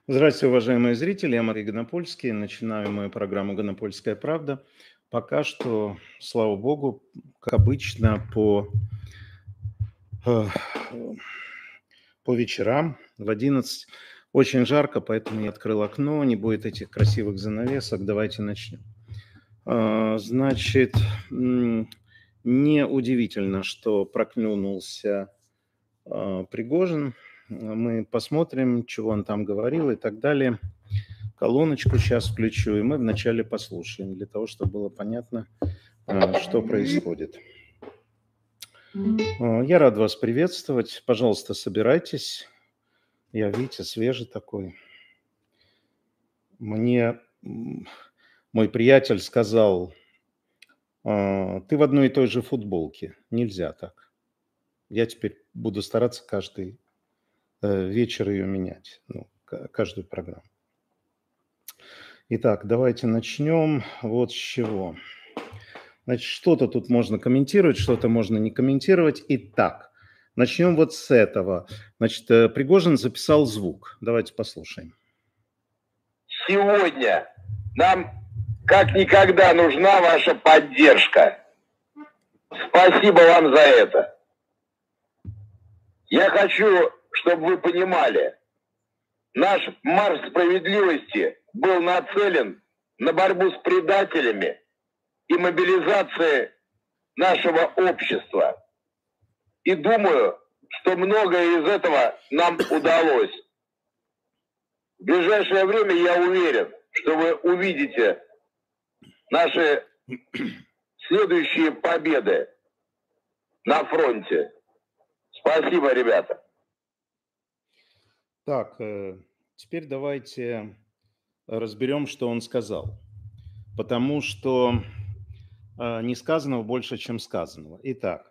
Здравствуйте, уважаемые зрители. Я Мария Гонопольский. Начинаю мою программу «Гонопольская правда». Пока что, слава богу, как обычно, э, по вечерам в 11 очень жарко, поэтому я открыл окно, не будет этих красивых занавесок. Давайте начнем. Значит, неудивительно, что проклюнулся Пригожин. Мы посмотрим, чего он там говорил и так далее. Колоночку сейчас включу, и мы вначале послушаем, для того, чтобы было понятно, что происходит. Я рад вас приветствовать. Пожалуйста, собирайтесь. Я, видите, свежий такой. Мне мой приятель сказал: ты в одной и той же футболке. Нельзя так. Я теперь буду стараться каждый вечер ее менять, каждую программу. Итак, давайте начнем вот с чего. Значит, что-то тут можно комментировать, что-то можно не комментировать. Итак, начнем вот с этого. Значит, Пригожин записал звук. Давайте послушаем. Сегодня нам как никогда нужна ваша поддержка. Спасибо вам за это. Я хочу, чтобы вы понимали, наш марш справедливости был нацелен на борьбу с предателями и мобилизации нашего общества. И думаю, что многое из этого нам удалось. В ближайшее время я уверен, что вы увидите наши следующие победы на фронте. Спасибо, ребята. Так, теперь давайте разберем, что он сказал. Потому что не сказанного больше, чем сказанного. Итак,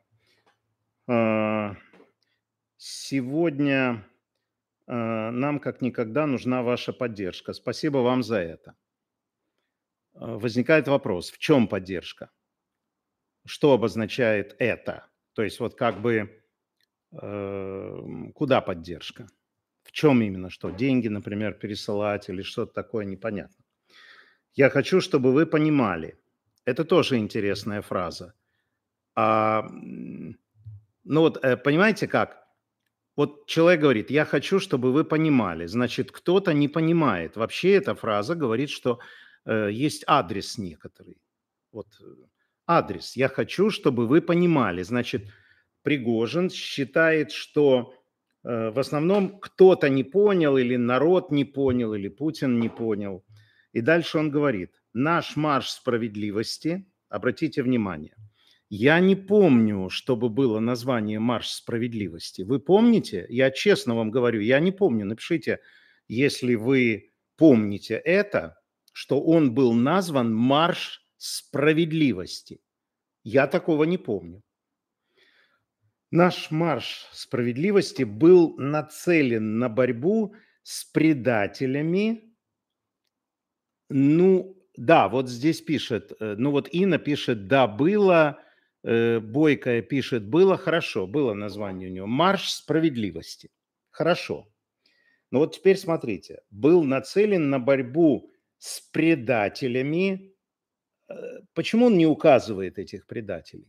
сегодня нам как никогда нужна ваша поддержка. Спасибо вам за это. Возникает вопрос, в чем поддержка? Что обозначает это? То есть вот как бы куда поддержка? В чем именно что? Деньги, например, пересылать или что-то такое, непонятно. Я хочу, чтобы вы понимали. Это тоже интересная фраза. Ну вот, понимаете как? Вот человек говорит, я хочу, чтобы вы понимали. Значит, кто-то не понимает. Вообще эта фраза говорит, что есть адрес некоторый. Вот адрес. Я хочу, чтобы вы понимали. Значит, Пригожин считает, что в основном кто-то не понял, или народ не понял, или Путин не понял. И дальше он говорит, наш марш справедливости, обратите внимание, я не помню, чтобы было название «Марш справедливости». Вы помните? Я честно вам говорю, я не помню. Напишите, если вы помните это, что он был назван «Марш справедливости». Я такого не помню. Наш марш справедливости был нацелен на борьбу с предателями. Ну, да, вот здесь пишет, ну вот Инна пишет, да, было, Бойкая пишет, было, хорошо, было название у него, «Марш справедливости». Хорошо. Но вот теперь смотрите, был нацелен на борьбу с предателями. Почему он не указывает этих предателей?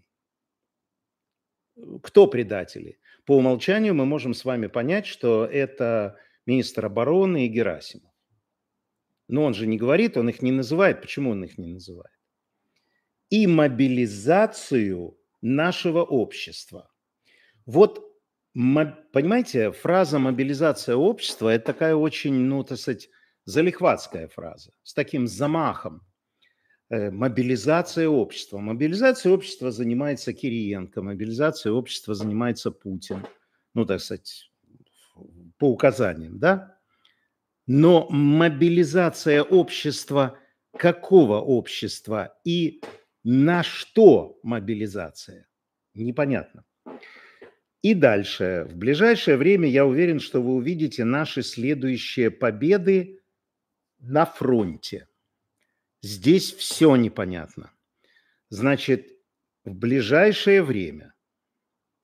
Кто предатели? По умолчанию мы можем с вами понять, что это министр обороны и Герасимов. Но он же не говорит, он их не называет. Почему он их не называет? И мобилизацию нашего общества. Вот, понимаете, фраза «мобилизация общества» – это такая очень, ну, так сказать, залихватская фраза, с таким замахом. Мобилизация общества. Мобилизацией общества занимается Кириенко, мобилизацией общества занимается Путин. Ну, так сказать, по указаниям, да? Но мобилизация общества, какого общества и на что мобилизация? Непонятно. И дальше. В ближайшее время я уверен, что вы увидите наши следующие победы на фронте. Здесь все непонятно. Значит, в ближайшее время,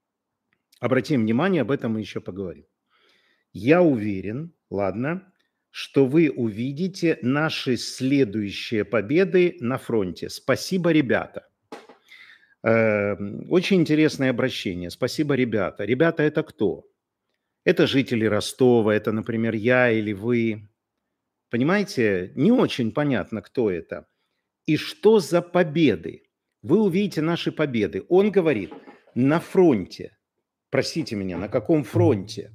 обратим внимание, об этом мы еще поговорим. Я уверен, ладно, что вы увидите наши следующие победы на фронте. Спасибо, ребята. Очень интересное обращение. Спасибо, ребята. Ребята – это кто? Это жители Ростова, это, например, я или вы. Понимаете, не очень понятно, кто это. И что за победы? Вы увидите наши победы. Он говорит, на фронте. Простите меня, на каком фронте?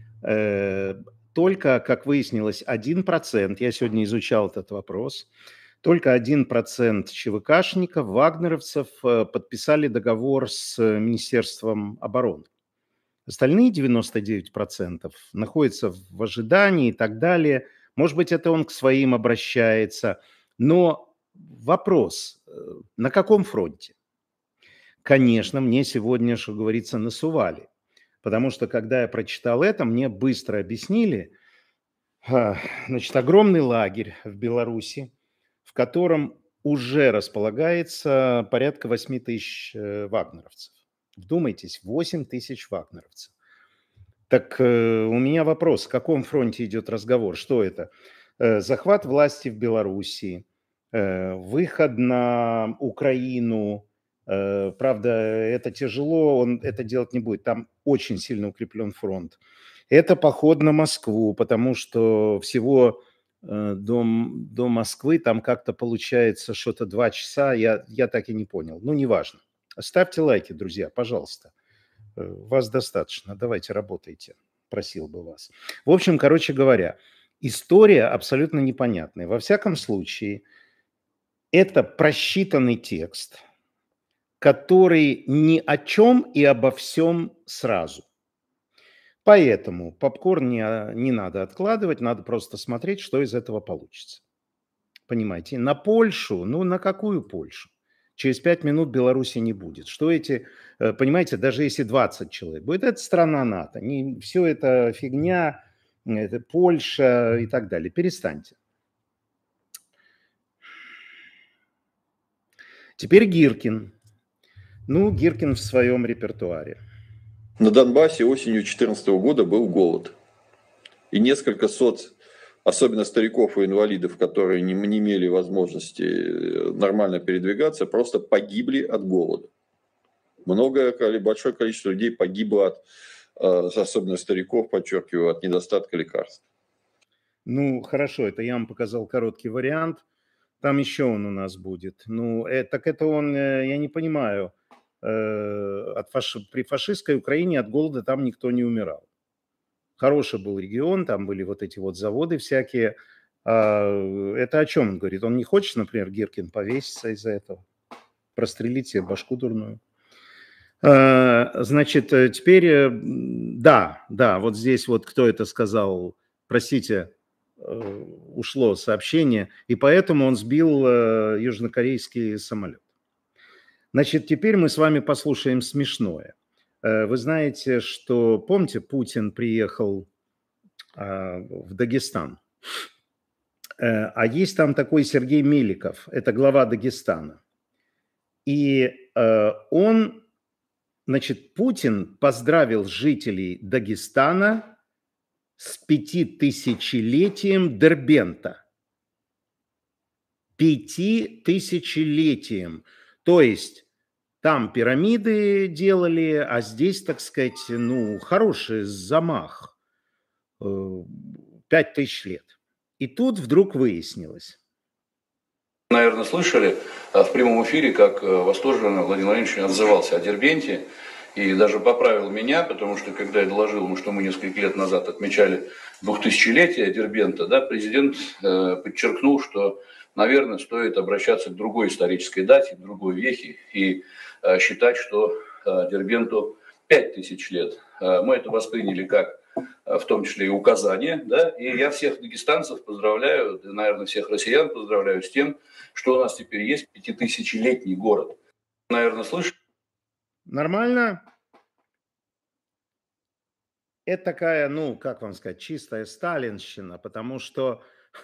Только, как выяснилось, 1%, я сегодня изучал этот вопрос, только 1% ЧВКшников, вагнеровцев подписали договор с Министерством обороны. Остальные 99% находятся в ожидании и так далее. Может быть, это он к своим обращается. Но вопрос, на каком фронте? Конечно, мне сегодня, что говорится, насували. Потому что, когда я прочитал это, мне быстро объяснили, значит, огромный лагерь в Беларуси, в котором уже располагается порядка 8 тысяч вагнеровцев. Вдумайтесь, 8 тысяч вагнеровцев. Так у меня вопрос, о каком фронте идет разговор? Что это? Захват власти в Белоруссии, выход на Украину. Правда, это тяжело, он это делать не будет. Там очень сильно укреплен фронт. Это поход на Москву, потому что всего до Москвы там как-то получается что-то 2 часа. Я так и не понял. Ну, неважно. Ставьте лайки, друзья, пожалуйста. Вас достаточно. Давайте, работайте. Просил бы вас. В общем, короче говоря, история абсолютно непонятная. Во всяком случае, это просчитанный текст, который ни о чем и обо всем сразу. Поэтому попкорн не надо откладывать, надо просто смотреть, что из этого получится. Понимаете? На Польшу, ну на какую Польшу? Через 5 минут Беларуси не будет. Что эти, понимаете, даже если 20 человек будет, это страна НАТО. Не, все это фигня, это Польша и так далее. Перестаньте. Теперь Гиркин. Ну, Гиркин в своем репертуаре. На Донбассе осенью 2014 года был голод. И несколько сот, особенно стариков и инвалидов, которые не имели возможности нормально передвигаться, просто погибли от голода. Большое количество людей погибло особенно стариков, подчеркиваю, от недостатка лекарств. Ну, хорошо, это я вам показал короткий вариант. Там еще он у нас будет. Ну, так это он, я не понимаю, при фашистской Украине от голода там никто не умирал. Хороший был регион, там были вот эти вот заводы всякие. Это о чем он говорит? Он не хочет, например, Гиркин повеситься из-за этого? Прострелить себе башку дурную? Значит, теперь, да, вот здесь вот кто это сказал, простите, ушло сообщение, и поэтому он сбил южнокорейский самолет. Значит, теперь мы с вами послушаем смешное. Вы знаете, что, помните, Путин приехал в Дагестан, а есть там такой Сергей Меликов, это глава Дагестана. И он, значит, Путин поздравил жителей Дагестана с 5000-летием Дербента. 5000-летием. То есть там пирамиды делали, а здесь, так сказать, ну, хороший замах. 5000 лет. И тут вдруг выяснилось. Наверное, слышали в прямом эфире, как восторженно Владимир Владимирович отзывался о Дербенте и даже поправил меня, потому что когда я доложил ему, что мы несколько лет назад отмечали 2000-летие Дербента, да, президент подчеркнул, что, наверное, стоит обращаться к другой исторической дате, к другой вехе и считать, что Дербенту 5000 лет. Мы это восприняли как в том числе и указание, да, и я всех дагестанцев поздравляю, наверное, всех россиян поздравляю с тем, что у нас теперь есть 5000-летний город. Наверное, слышишь? Нормально? Это такая, ну, как вам сказать, чистая сталинщина, потому что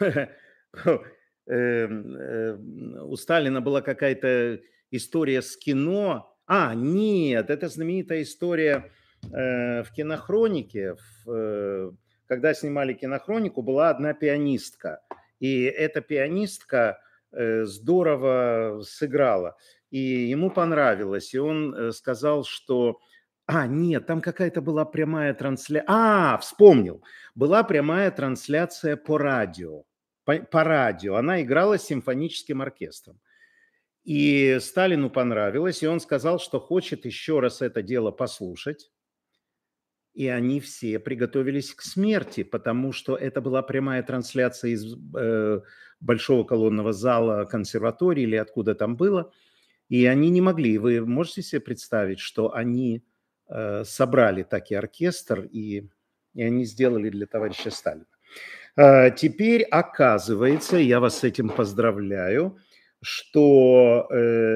у Сталина была какая-то история с кино. Нет, это знаменитая история в кинохронике, в когда снимали «Кинохронику», была одна пианистка. И эта пианистка здорово сыграла. И ему понравилось. И он сказал, что... нет, там какая-то была прямая трансляция. Вспомнил. Была прямая трансляция по радио. По радио. Она играла с симфоническим оркестром. И Сталину понравилось, и он сказал, что хочет еще раз это дело послушать. И они все приготовились к смерти, потому что это была прямая трансляция из большого колонного зала консерватории или откуда там было. И они не могли. Вы можете себе представить, что они собрали так и оркестр, и они сделали для товарища Сталина. Теперь оказывается, я вас с этим поздравляю, что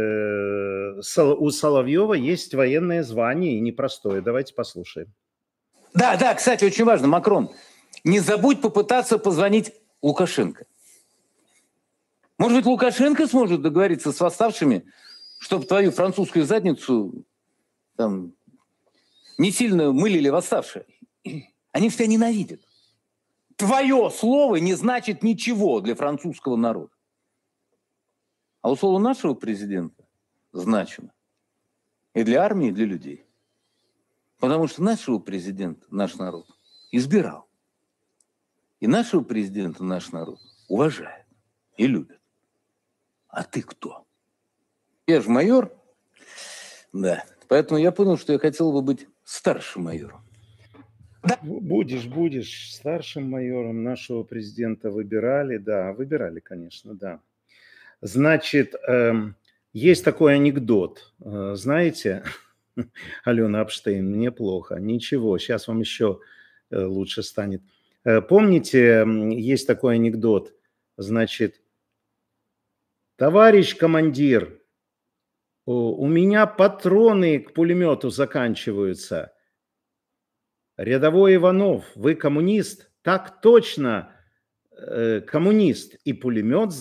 у Соловьева есть военное звание, и непростое. Давайте послушаем. Да, кстати, очень важно, Макрон, не забудь попытаться позвонить Лукашенко. Может быть, Лукашенко сможет договориться с восставшими, чтобы твою французскую задницу там не сильно мылили восставшие. Они тебя ненавидят. Твое слово не значит ничего для французского народа. А у слова нашего президента значимо и для армии, и для людей. Потому что нашего президента наш народ избирал. И нашего президента наш народ уважает и любит. А ты кто? Я же майор. Да. Поэтому я понял, что я хотел бы быть старшим майором. Да. Будешь старшим майором. Нашего президента выбирали. Да, выбирали, конечно, да. Значит, есть такой анекдот. Знаете... Алена Апштейн, мне плохо. Ничего, сейчас вам еще лучше станет. Помните, есть такой анекдот, значит, товарищ командир, у меня патроны к пулемету заканчиваются. Рядовой Иванов, вы коммунист? Так точно, коммунист. И пулемет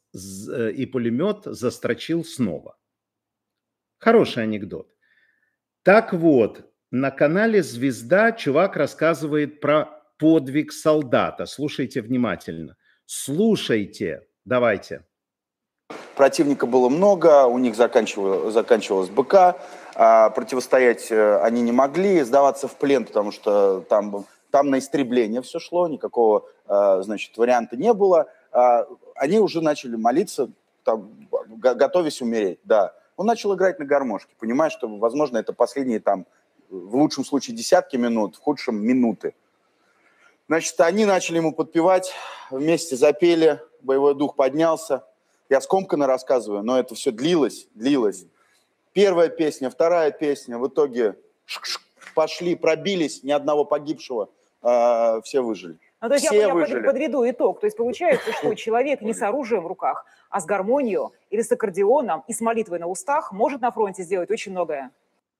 застрочил снова. Хороший анекдот. Так вот, на канале «Звезда» чувак рассказывает про подвиг солдата. Слушайте внимательно. Слушайте. Давайте. Противника было много, у них заканчивалась БК, противостоять они не могли, сдаваться в плен, потому что там на истребление все шло, никакого, варианта не было. Они уже начали молиться, там, готовясь умереть, да. Он начал играть на гармошке, понимая, что, возможно, это последние, там, в лучшем случае, десятки минут, в худшем минуты. Значит, они начали ему подпевать, вместе запели, боевой дух поднялся. Я скомканно рассказываю, но это все длилось. Первая песня, вторая песня, в итоге пошли, пробились, ни одного погибшего, все выжили. Ну, то есть я подведу итог. То есть получается, что человек не с оружием в руках, а с гармонией или с аккордеоном и с молитвой на устах может на фронте сделать очень многое.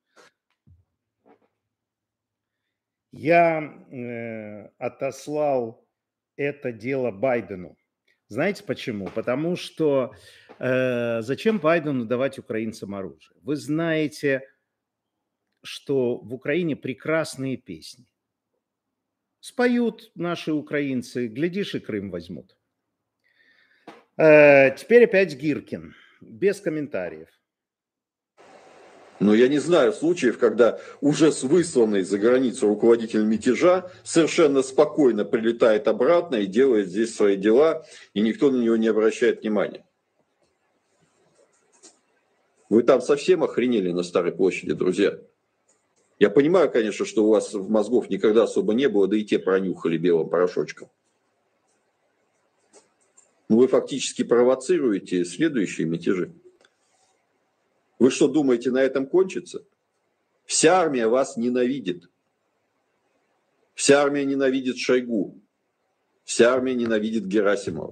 Я отослал это дело Байдену. Знаете почему? Потому что зачем Байдену давать украинцам оружие? Вы знаете, что в Украине прекрасные песни. Споют наши украинцы, глядишь, и Крым возьмут. Теперь опять Гиркин, без комментариев. Но я не знаю случаев, когда уже высланный за границу руководитель мятежа совершенно спокойно прилетает обратно и делает здесь свои дела, и никто на него не обращает внимания. Вы там совсем охренели на Старой площади, друзья. Я понимаю, конечно, что у вас мозгов никогда особо не было, да и те пронюхали белым порошочком. Но вы фактически провоцируете следующие мятежи. Вы что, думаете, на этом кончится? Вся армия вас ненавидит. Вся армия ненавидит Шойгу. Вся армия ненавидит Герасимова.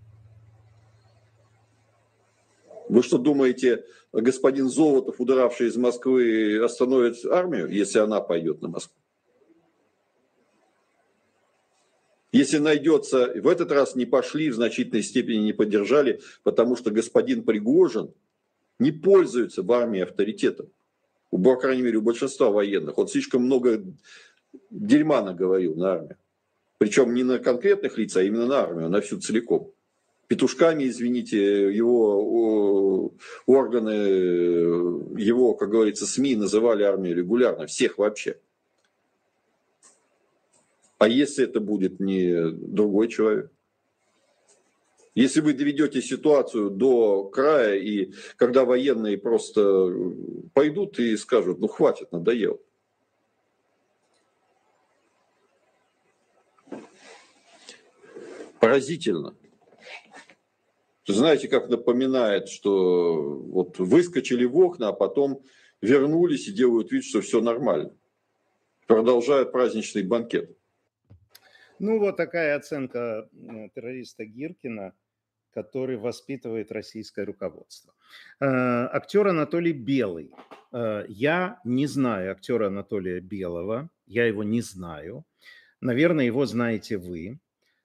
Вы что, думаете, господин Золотов, удравший из Москвы, остановит армию, если она пойдет на Москву? Если найдется, в этот раз не пошли, в значительной степени не поддержали, потому что господин Пригожин не пользуется в армии авторитетом. По крайней мере, у большинства военных. Он слишком много дерьма наговорил на армию. Причем не на конкретных лиц, а именно на армию, на всю целиком. Петушками, извините, его органы, его, как говорится, СМИ называли армией регулярно, всех вообще. А если это будет не другой человек? Если вы доведете ситуацию до края, и когда военные просто пойдут и скажут, ну хватит, надоело. Поразительно. Знаете, как напоминает, что вот выскочили в окна, а потом вернулись и делают вид, что все нормально. Продолжают праздничный банкет. Ну, вот такая оценка террориста Гиркина, который воспитывает российское руководство. Актер Анатолий Белый. Я не знаю актера Анатолия Белого, я его не знаю. Наверное, его знаете вы.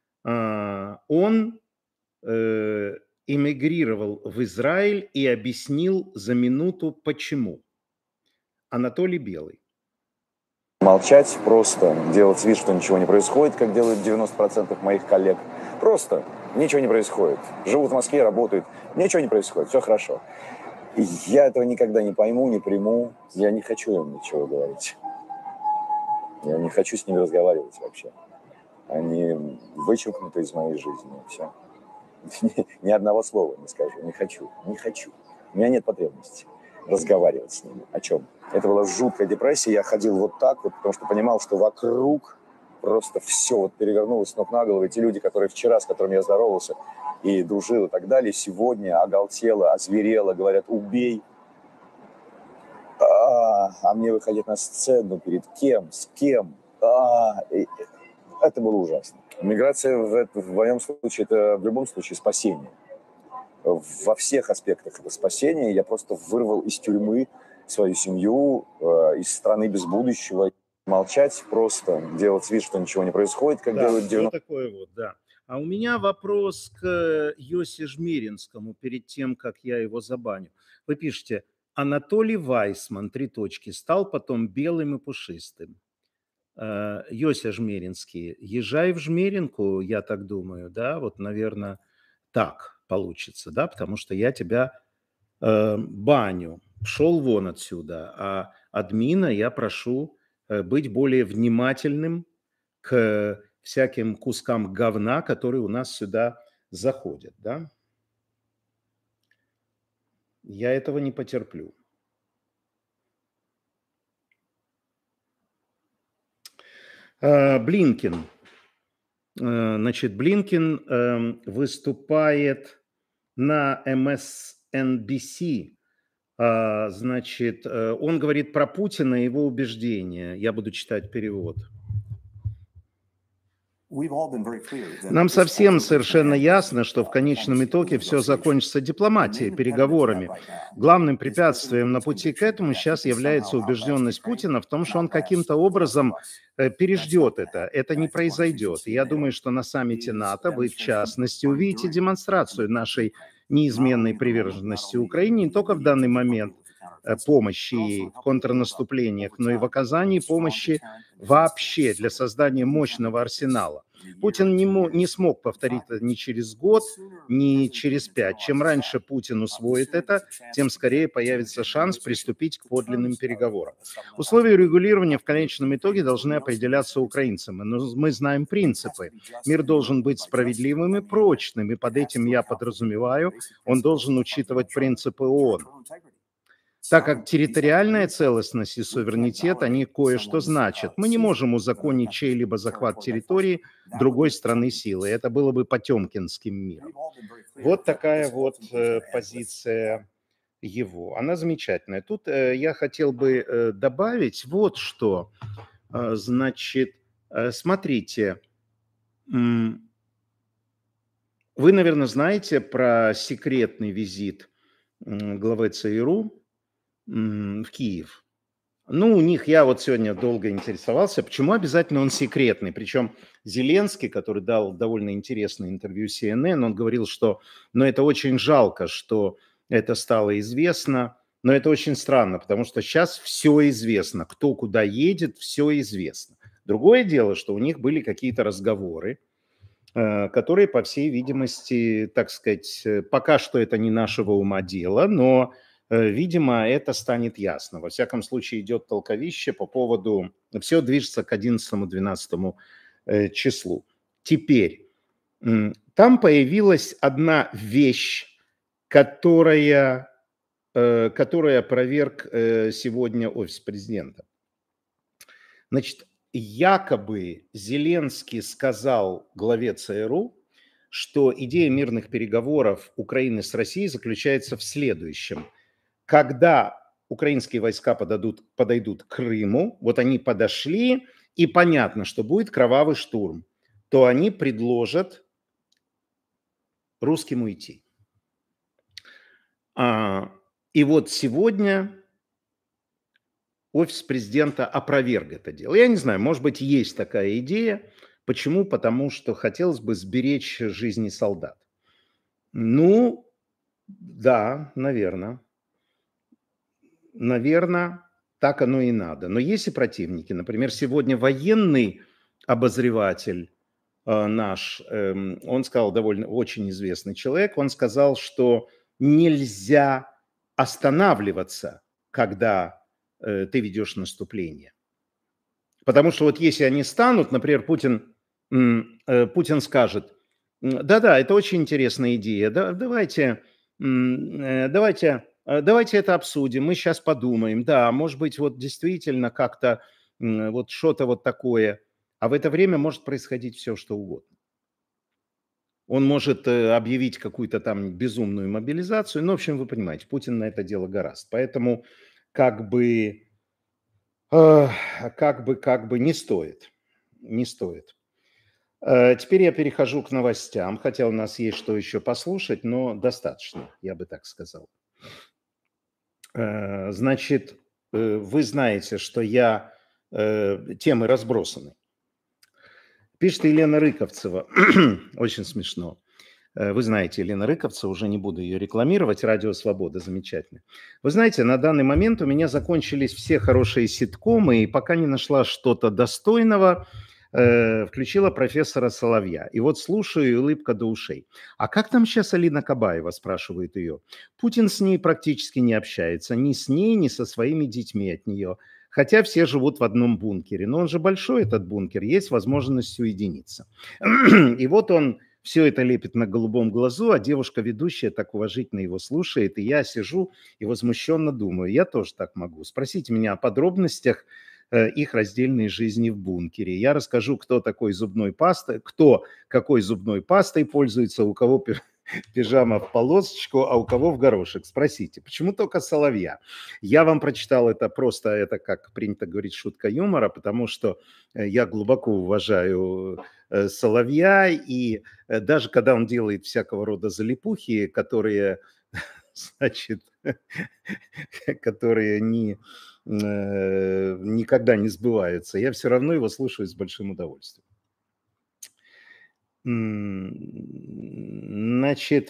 Он эмигрировал в Израиль и объяснил за минуту, почему. Анатолий Белый. Молчать, просто делать вид, что ничего не происходит, как делают 90% моих коллег. Просто ничего не происходит. Живут в Москве, работают, ничего не происходит, все хорошо. И я этого никогда не пойму, не приму. Я не хочу им ничего говорить. Я не хочу с ними разговаривать вообще. Они вычеркнуты из моей жизни. Все. Ни одного слова не скажу. Не хочу. Не хочу. У меня нет потребности разговаривать с ними. О чем? Это была жуткая депрессия. Я ходил вот так вот, потому что понимал, что вокруг просто все вот перевернулось с ног на голову. И те люди, которые вчера, с которыми я здоровался и дружил и так далее, сегодня оголтело, озверело, говорят, убей. А мне выходить на сцену перед кем, с кем. Это было ужасно. Миграция в моем случае, это в любом случае спасение. Во всех аспектах это спасение. Я просто вырвал из тюрьмы свою семью, из страны без будущего. Молчать просто, делать вид, что ничего не происходит, как делают 90%. Вот такое вот, да. А у меня вопрос к Йосе Жмеринскому перед тем, как я его забаню. Вы пишете, Анатолий Вайсман, 3 точки, стал потом белым и пушистым. Йося Жмеринский, езжай в Жмеринку, я так думаю, да, вот, наверное, так получится, да, потому что я тебя баню, шел вон отсюда, а админа я прошу быть более внимательным к всяким кускам говна, которые у нас сюда заходят, да. Я этого не потерплю. Блинкен. Значит, Блинкен выступает на MSNBC. Значит, он говорит про Путина и его убеждения. Я буду читать перевод. Нам совсем совершенно ясно, что в конечном итоге все закончится дипломатией, переговорами. Главным препятствием на пути к этому сейчас является убежденность Путина в том, что он каким-то образом переждет это. Это не произойдет. И я думаю, что на саммите НАТО вы, в частности, увидите демонстрацию нашей неизменной приверженности Украине не только в данный момент помощи ей в контрнаступлениях, но и в оказании помощи вообще для создания мощного арсенала. Путин не смог повторить это ни через год, ни через 5. Чем раньше Путин усвоит это, тем скорее появится шанс приступить к подлинным переговорам. Условия регулирования в конечном итоге должны определяться украинцами, но мы знаем принципы. Мир должен быть справедливым и прочным, и под этим я подразумеваю, он должен учитывать принципы ООН. Так как территориальная целостность и суверенитет, они кое-что значат. Мы не можем узаконить чей-либо захват территории другой страны силой. Это было бы потемкинским миром. Вот такая вот позиция его. Она замечательная. Тут я хотел бы добавить вот что. Значит, смотрите, вы, наверное, знаете про секретный визит главы ЦРУ в Киев. Ну, у них, я вот сегодня долго интересовался, почему обязательно он секретный. Причем Зеленский, который дал довольно интересное интервью CNN, он говорил, что это очень жалко, что это стало известно, но это очень странно, потому что сейчас все известно, кто куда едет, все известно. Другое дело, что у них были какие-то разговоры, которые, по всей видимости, так сказать, пока что это не нашего ума дело, но, видимо, это станет ясно. Во всяком случае, идет толковище по поводу... Все движется к 11-12 числу. Теперь, там появилась одна вещь, которая опроверг сегодня офис президента. Значит, якобы Зеленский сказал главе ЦРУ, что идея мирных переговоров Украины с Россией заключается в следующем. Когда украинские войска подойдут к Крыму, вот они подошли, и понятно, что будет кровавый штурм, то они предложат русским уйти. И вот сегодня офис президента опроверг это дело. Я не знаю, может быть, есть такая идея. Почему? Потому что хотелось бы сберечь жизни солдат. Ну, да, наверное. Наверное, так оно и надо. Но есть и противники. Например, сегодня военный обозреватель наш, он сказал, довольно очень известный человек, он сказал, что нельзя останавливаться, когда ты ведешь наступление. Потому что вот если они станут, например, Путин скажет, да-да, это очень интересная идея, давайте это обсудим, мы сейчас подумаем, да, может быть, вот действительно как-то вот что-то вот такое, а в это время может происходить все, что угодно. Он может объявить какую-то там безумную мобилизацию, ну, в общем, вы понимаете, Путин на это дело гораст, поэтому как бы не стоит, не стоит. Теперь я перехожу к новостям, хотя у нас есть что еще послушать, но достаточно, я бы так сказал. Значит, вы знаете, что темы разбросаны. Пишет Елена Рыковцева, очень смешно. Вы знаете, Елена Рыковцева, уже не буду ее рекламировать, Радио Свобода, замечательно. Вы знаете, на данный момент у меня закончились все хорошие ситкомы, и пока не нашла что-то достойного, включила профессора Соловья. И вот слушаю, и улыбка до ушей. А как там сейчас Алина Кабаева, спрашивает ее. Путин с ней практически не общается, ни с ней, ни со своими детьми от нее. Хотя все живут в одном бункере. Но он же большой, этот бункер, есть возможность уединиться. И вот он все это лепит на голубом глазу, а девушка-ведущая так уважительно его слушает, и я сижу и возмущенно думаю, я тоже так могу. Спросите меня о подробностях их раздельной жизни в бункере. Я расскажу, кто какой зубной пастой пользуется, у кого пижама в полосочку, а у кого в горошек. Спросите, почему только Соловья? Я вам прочитал это просто, это, как принято говорить, шутка юмора, потому что я глубоко уважаю Соловья, и даже когда он делает всякого рода залипухи, которые, значит, которые никогда не сбываются, я все равно его слушаю с большим удовольствием. Значит,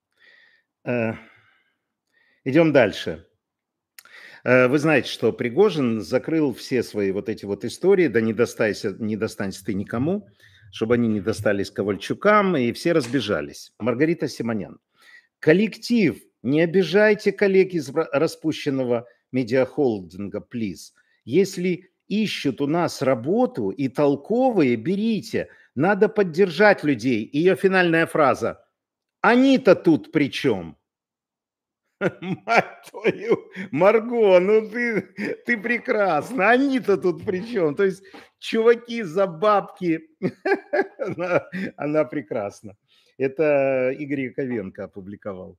идем дальше. Вы знаете, что Пригожин закрыл все свои вот эти вот истории, да не достанься ты никому, чтобы они не достались Ковальчукам, и все разбежались. Маргарита Симонян. Коллектив, не обижайте коллег из распущенного медиахолдинга, плиз. Если ищут у нас работу и толковые, берите. Надо поддержать людей. Ее финальная фраза. Они-то тут при чем? Мать твою, Марго, ну ты прекрасна. Они-то тут при чем? То есть чуваки за бабки. Она прекрасна. Это Игорь Яковенко опубликовал.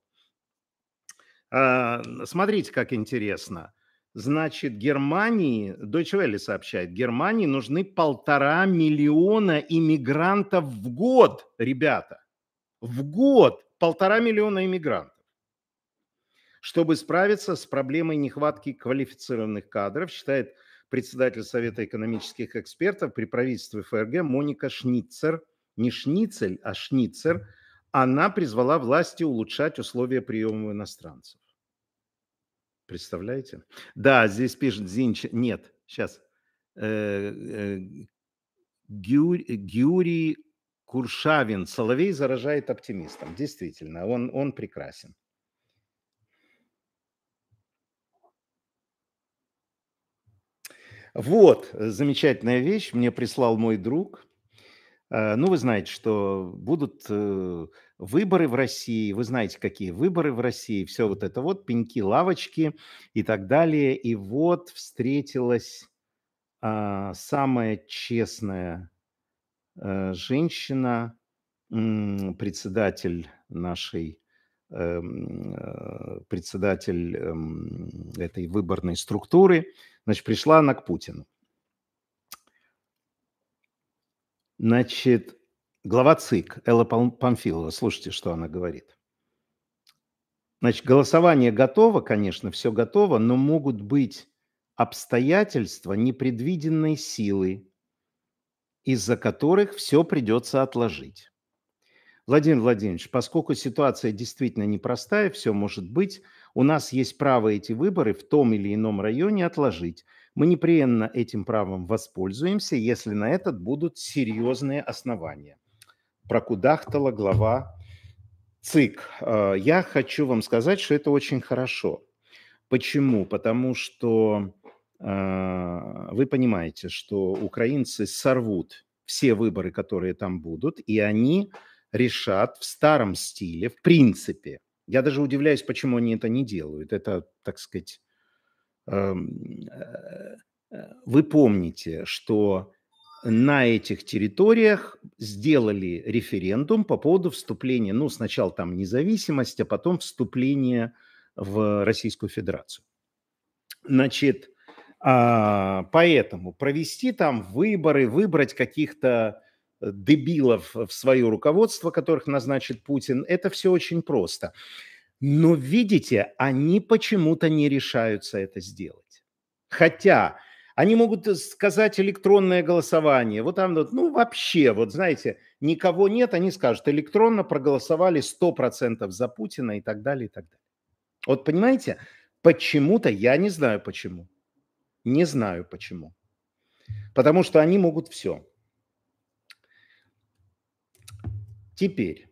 Смотрите, как интересно. Значит, Германии, Deutsche Welle сообщает, Германии нужны 1,5 миллиона иммигрантов в год, ребята. В год 1,5 миллиона иммигрантов. Чтобы справиться с проблемой нехватки квалифицированных кадров, считает председатель Совета экономических экспертов при правительстве ФРГ Моника Шницер, не Шницель, а Шницер, она призвала власти улучшать условия приема иностранцев. Представляете? Да, здесь пишет Зинч. Нет, сейчас. Гюрий Куршавин. Соловей заражает оптимистом. Действительно, он прекрасен. Вот, замечательная вещь, мне прислал мой друг. Ну, вы знаете, что будут выборы в России, вы знаете, какие выборы в России, все вот это вот, пеньки, лавочки и так далее. И вот встретилась самая честная женщина, председатель нашей, председатель этой выборной структуры. Значит, пришла она к Путину. Значит, глава ЦИК Элла Памфилова, слушайте, что она говорит. Значит, голосование готово, конечно, все готово, но могут быть обстоятельства непредвиденной силы, из-за которых все придется отложить. Владимир Владимирович, поскольку ситуация действительно непростая, все может быть, у нас есть право эти выборы в том или ином районе отложить. Мы непременно этим правом воспользуемся, если на это будут серьезные основания. Прокудахтала глава ЦИК. Я хочу вам сказать, что это очень хорошо. Почему? Потому что вы понимаете, что украинцы сорвут все выборы, которые там будут, и они решат в старом стиле, в принципе. Я даже удивляюсь, почему они это не делают. Это, так сказать, вы помните, что на этих территориях сделали референдум по поводу вступления, ну, сначала там независимость, а потом вступление в Российскую Федерацию. Значит, поэтому провести там выборы, выбрать каких-то дебилов в свое руководство, которых назначит Путин, это все очень просто. Но видите, они почему-то не решаются это сделать. Хотя они могут сказать электронное голосование. Вот там, ну вообще, вот знаете, никого нет, они скажут, электронно проголосовали 100% за Путина и так далее, и так далее. Вот понимаете, почему-то, я не знаю почему. Не знаю почему. Потому что они могут все. Теперь,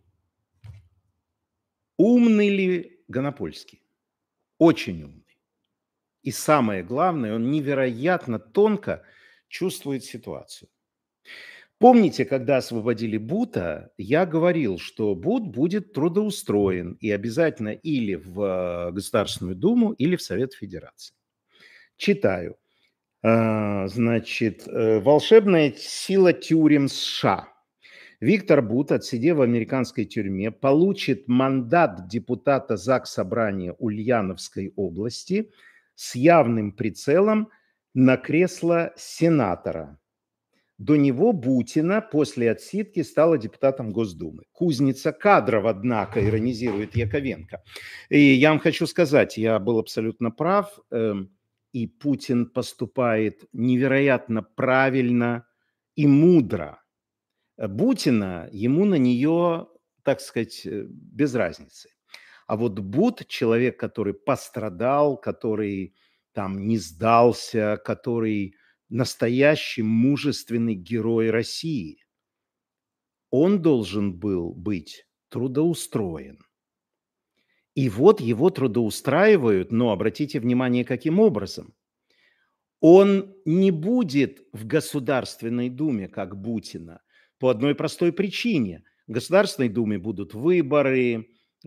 умный ли Гонопольский? Очень умный. И самое главное, он невероятно тонко чувствует ситуацию. Помните, когда освободили Бута, я говорил, что Бут будет трудоустроен и обязательно или в Государственную Думу, или в Совет Федерации. Читаю. Значит, волшебная сила тюрем США. Виктор Бут, отсидев в американской тюрьме, получит мандат депутата Заксобрания Ульяновской области с явным прицелом на кресло сенатора. До него Бутина после отсидки стала депутатом Госдумы. Кузница кадров, однако, иронизирует Яковенко. И я вам хочу сказать, я был абсолютно прав, и Путин поступает невероятно правильно и мудро. Бутина, ему на нее, так сказать, без разницы. А вот Бут, человек, который пострадал, который там не сдался, который настоящий мужественный герой России, он должен был быть трудоустроен. И вот его трудоустраивают, но обратите внимание, каким образом. Он не будет в Государственной Думе, как Бутина, по одной простой причине. В Государственной Думе будут выборы,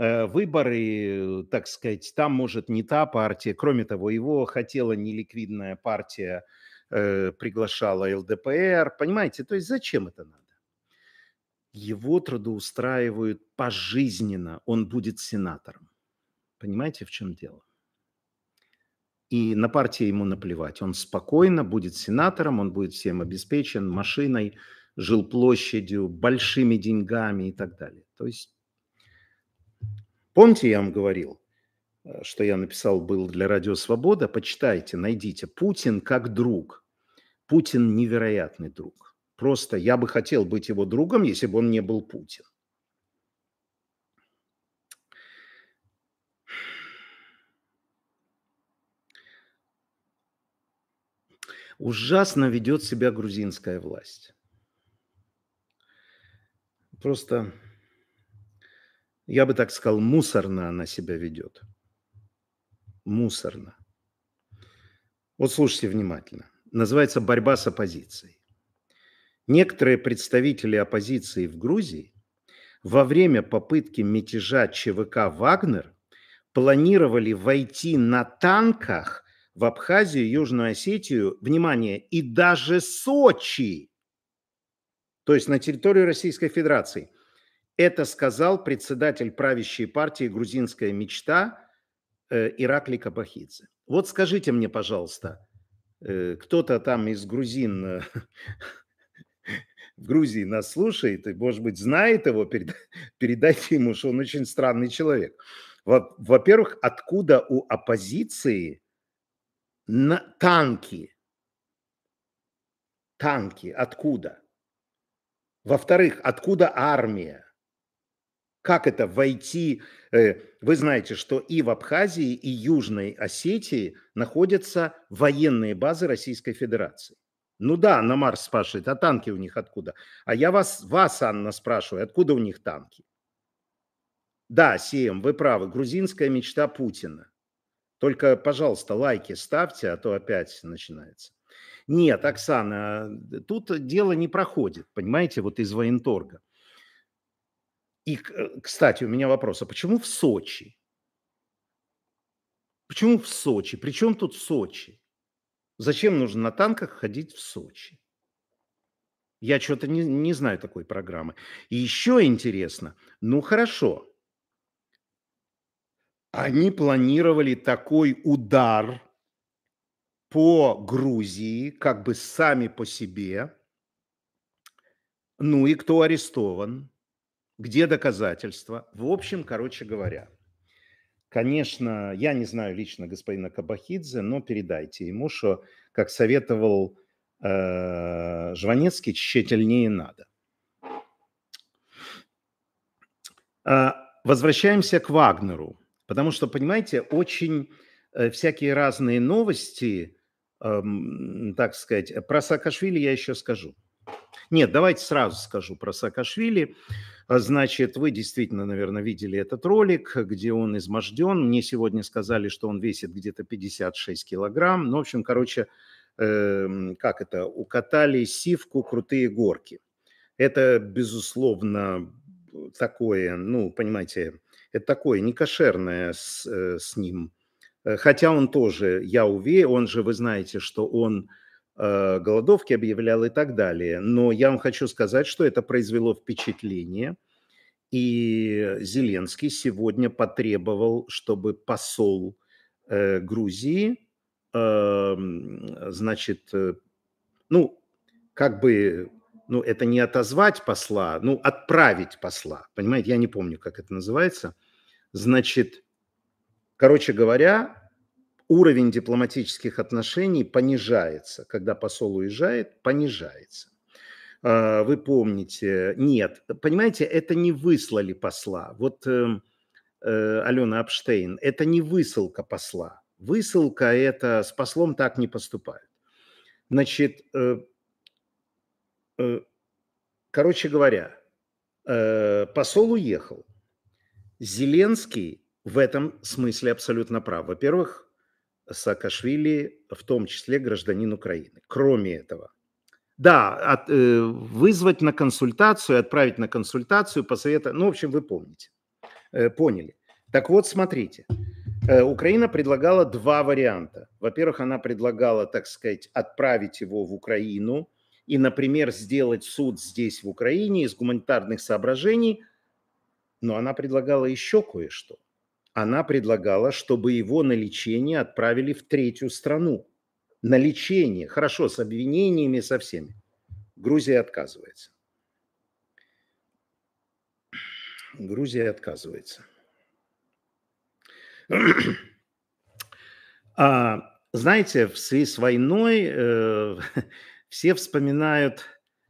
так сказать, там может не та партия. Кроме того, его хотела неликвидная партия, приглашала ЛДПР. Понимаете, то есть зачем это надо? Его трудоустраивают пожизненно, он будет сенатором. Понимаете, в чем дело? И на партии ему наплевать. Он спокойно будет сенатором, он будет всем обеспечен, машиной, жилплощадью, большими деньгами и так далее. То есть, помните, я вам говорил, что я написал был для Радио Свобода? Почитайте, найдите. Путин как друг. Путин невероятный друг. Просто я бы хотел быть его другом, если бы он не был Путин. Ужасно ведет себя грузинская власть. просто, я бы так сказал, мусорно она себя ведет. Мусорно. Вот слушайте внимательно. Называется «Борьба с оппозицией». Некоторые представители оппозиции в Грузии во время попытки мятежа ЧВК «Вагнер» планировали войти на танках в Абхазию, Южную Осетию, внимание, и даже Сочи, то есть на территорию Российской Федерации. Это сказал председатель правящей партии «Грузинская мечта» Ираклий Кабахидзе. Вот скажите мне, пожалуйста, кто-то там из грузин в Грузии нас слушает и, может быть, знает его, передайте ему, что он очень странный человек. Во-первых, откуда у оппозиции танки? Танки откуда? Во-вторых, откуда армия? Как это войти? Вы знаете, что и в Абхазии, и Южной Осетии находятся военные базы Российской Федерации. Ну да, Анна Марс спрашивает, а танки у них откуда? А я вас, Анна, спрашиваю, откуда у них танки? Да, Сеем, вы правы, грузинская мечта Путина. Только, пожалуйста, лайки ставьте, а то опять начинается. Нет, Оксана, тут дело не проходит, понимаете, вот из военторга. И, кстати, у меня вопрос, а почему в Сочи? Почему в Сочи? При чем тут Сочи? Зачем нужно на танках ходить в Сочи? Я что-то не знаю такой программы. И еще интересно, ну хорошо, они планировали такой удар по Грузии, как бы сами по себе. Ну и кто арестован? Где доказательства? В общем, короче говоря, конечно, я не знаю лично господина Кабахидзе, но передайте ему, что, как советовал Жванецкий, тщательнее надо. Возвращаемся к Вагнеру, потому что, понимаете, очень всякие разные новости, так сказать, про Саакашвили я еще скажу. Нет, давайте сразу скажу про Саакашвили. Значит, вы действительно, наверное, видели этот ролик, где он изможден. Мне сегодня сказали, что он весит где-то 56 килограмм. Ну, в общем, короче, как это, укатали сивку крутые горки. Это, безусловно, такое, ну, понимаете, это такое некошерное с ним. Хотя он тоже, я уверен, он же, вы знаете, что он голодовки объявлял и так далее. Но я вам хочу сказать, что это произвело впечатление. И Зеленский сегодня потребовал, чтобы посол Грузии, значит, ну, как бы, ну, это не отозвать посла, ну, отправить посла. Понимаете, я не помню, как это называется. Значит, короче говоря, уровень дипломатических отношений понижается. Когда посол уезжает, понижается. Вы помните, нет, понимаете, это не выслали посла. Вот Алена Апштейн, это не высылка посла. Высылка – это с послом так не поступают. Значит, короче говоря, посол уехал. Зеленский в этом смысле абсолютно прав. Во-первых, Саакашвили в том числе гражданин Украины. Кроме этого, да, вызвать на консультацию, отправить на консультацию, посоветовать, ну, в общем, вы помните, поняли. Так вот, смотрите, Украина предлагала два варианта. Во-первых, она предлагала, так сказать, отправить его в Украину и, например, сделать суд здесь, в Украине, из гуманитарных соображений, но она предлагала еще кое-что. Она предлагала, чтобы его на лечение отправили в третью страну. На лечение, хорошо, с обвинениями, со всеми. Грузия отказывается. Грузия отказывается. Знаете, в связи с войной все вспоминают...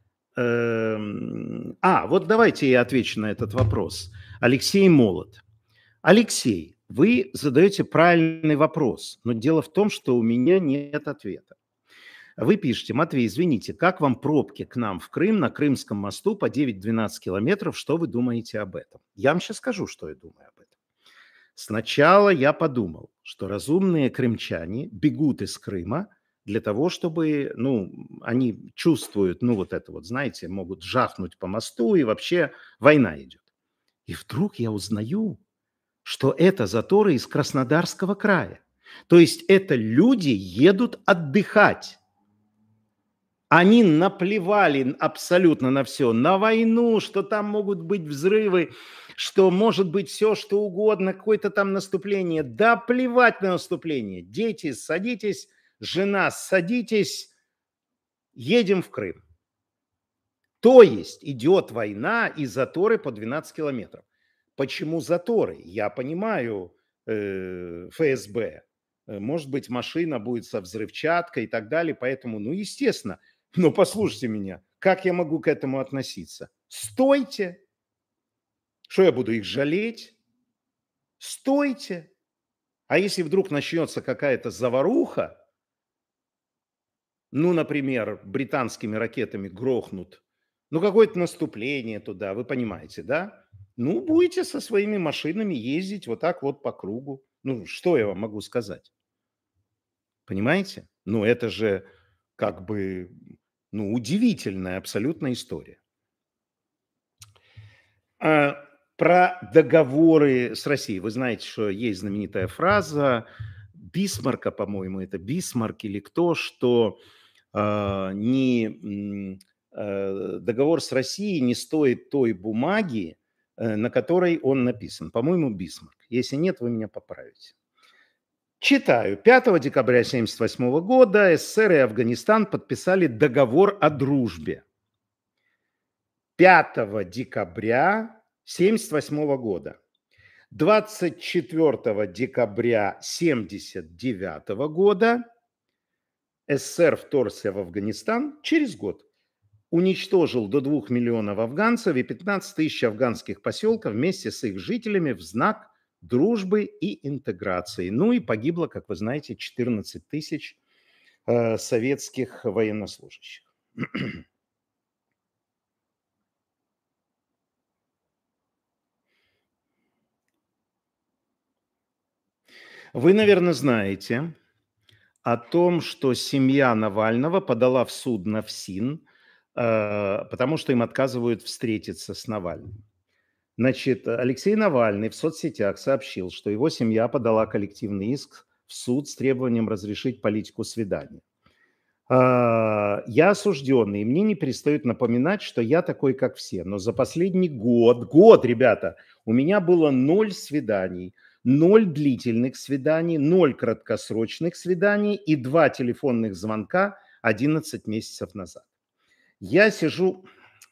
вот давайте я отвечу на этот вопрос. Алексей Молот. Алексей, вы задаете правильный вопрос, но дело в том, что у меня нет ответа. Вы пишете: Матвей, извините, как вам пробки к нам в Крым на Крымском мосту по 9-12 километров? Что вы думаете об этом? Я вам сейчас скажу, что я думаю об этом. Сначала я подумал, что разумные крымчане бегут из Крыма для того, чтобы, они чувствуют, вот это вот, знаете, могут жахнуть по мосту, и вообще война идет. И вдруг я узнаю, что это заторы из Краснодарского края. То есть это люди едут отдыхать. Они наплевали абсолютно на все, на войну, что там могут быть взрывы, что может быть все, что угодно, какое-то там наступление. Да плевать на наступление. Дети, садитесь, жена, садитесь, едем в Крым. То есть идет война и заторы по 12 километров. Почему заторы? Я понимаю ФСБ. Может быть, машина будет со взрывчаткой и так далее, поэтому, естественно. Но послушайте меня, как я могу к этому относиться? Стойте! Что я буду их жалеть? Стойте! А если вдруг начнется какая-то заваруха, например, британскими ракетами грохнут, какое-то наступление туда, вы понимаете, да? Будете со своими машинами ездить вот так вот по кругу. Что я вам могу сказать? Понимаете? Это же как бы, удивительная абсолютно история. Про договоры с Россией. Вы знаете, что есть знаменитая фраза Бисмарка, по-моему, это Бисмарк или кто, что договор с Россией не стоит той бумаги, на которой он написан. По-моему, Бисмарк. Если нет, вы меня поправите. Читаю. 5 декабря 1978 года СССР и Афганистан подписали договор о дружбе. 5 декабря 1978 года. 24 декабря 1979 года СССР вторгся в Афганистан через год. Уничтожил до 2 миллионов афганцев и 15 тысяч афганских поселков вместе с их жителями в знак дружбы и интеграции. И погибло, как вы знаете, 14 тысяч советских военнослужащих. Вы, наверное, знаете о том, что семья Навального подала в суд на ФСИН, потому что им отказывают встретиться с Навальным. Значит, Алексей Навальный в соцсетях сообщил, что его семья подала коллективный иск в суд с требованием разрешить политику свидания. Я осужденный, и мне не перестают напоминать, что я такой, как все. Но за последний год, ребята, у меня было 0 свиданий, 0 длительных свиданий, 0 краткосрочных свиданий и 2 телефонных звонка 11 месяцев назад. Я сижу...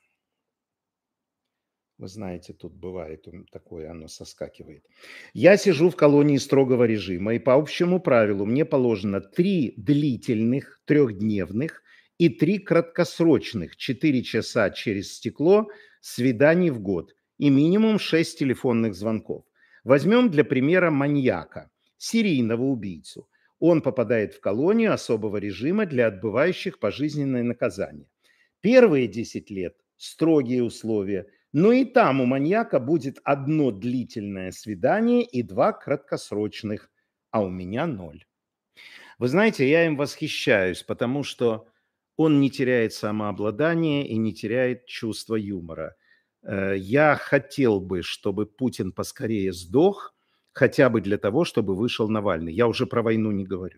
Вы знаете, тут бывает такое, оно соскакивает. Я сижу в колонии строгого режима, и по общему правилу мне положено 3 длительных, 3-дневных и 3 краткосрочных, 4 часа через стекло, свиданий в год и минимум 6 телефонных звонков. Возьмем для примера маньяка, серийного убийцу. Он попадает в колонию особого режима для отбывающих пожизненное наказание. Первые 10 лет – строгие условия, но и там у маньяка будет 1 длительное свидание и 2 краткосрочных, а у меня 0. Вы знаете, я им восхищаюсь, потому что он не теряет самообладание и не теряет чувство юмора. Я хотел бы, чтобы Путин поскорее сдох, хотя бы для того, чтобы вышел Навальный. Я уже про войну не говорю.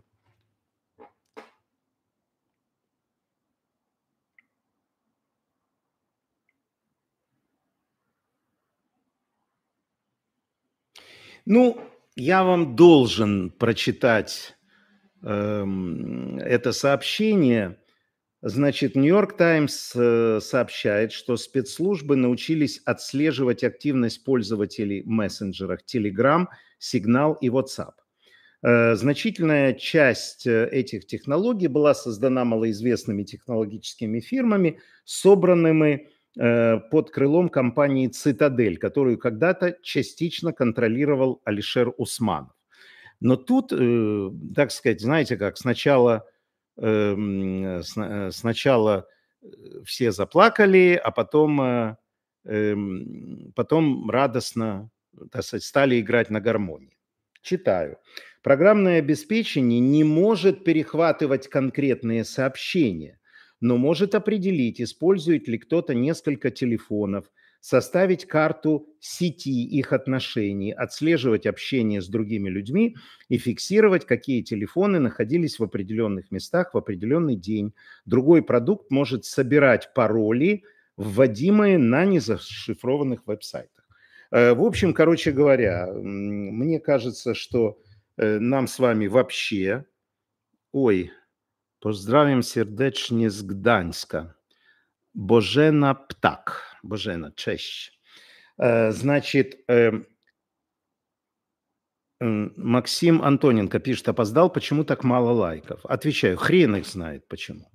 Я вам должен прочитать это сообщение. Значит, Нью-Йорк Таймс сообщает, что спецслужбы научились отслеживать активность пользователей в мессенджерах Telegram, Signal и WhatsApp. Значительная часть этих технологий была создана малоизвестными технологическими фирмами, собранными под крылом компании «Цитадель», которую когда-то частично контролировал Алишер Усманов. Но тут, так сказать, знаете как, сначала сначала все заплакали, а потом радостно, так сказать, стали играть на гармонии. Читаю. Программное обеспечение не может перехватывать конкретные сообщения, но может определить, использует ли кто-то несколько телефонов, составить карту сети их отношений, отслеживать общение с другими людьми и фиксировать, какие телефоны находились в определенных местах в определенный день. Другой продукт может собирать пароли, вводимые на незашифрованных веб-сайтах. В общем, короче говоря, мне кажется, что нам с вами вообще... Ой, поздравим сердечно с Гданьска. Божена Птак. Божена, честь. Значит, Максим Антоненко пишет, опоздал, почему так мало лайков? Отвечаю, хрен их знает почему.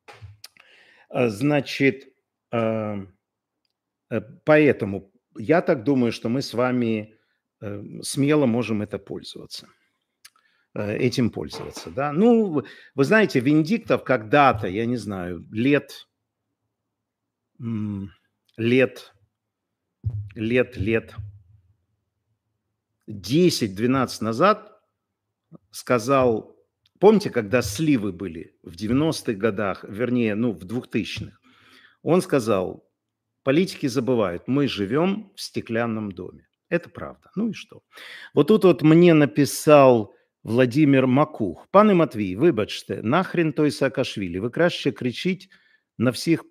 Значит, поэтому я так думаю, что мы с вами смело можем этим пользоваться. Да? Ну, вы знаете, Венедиктов когда-то, я не знаю, лет 10-12 назад сказал, помните, когда сливы были в 90-х годах, вернее, в 2000-х, он сказал, политики забывают, мы живем в стеклянном доме. Это правда. Ну и что? Вот тут вот мне написал Владимир Макух. Пане Матвій, вибачте, нахрен той Саакашвілі? Ви краще кричіть на всіх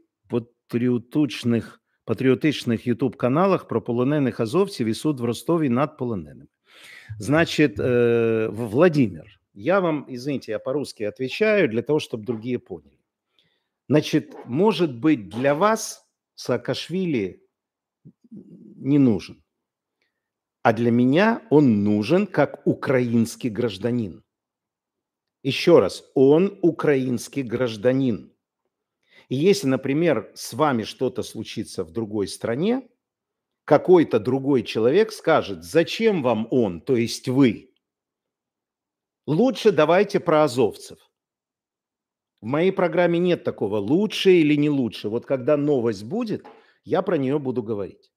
патріотичних ютуб-каналах про полонених азовців і суд в Ростові над полоненими. Значит, Владимир, я вам, извините, я по-русски отвечаю, для того, чтобы другие поняли. Значит, может быть, для вас Саакашвили не нужен, а для меня он нужен как украинский гражданин. Еще раз, он украинский гражданин. И если, например, с вами что-то случится в другой стране, какой-то другой человек скажет, зачем вам он, то есть вы? Лучше давайте про азовцев. В моей программе нет такого лучше или не лучше. Вот когда новость будет, я про нее буду говорить.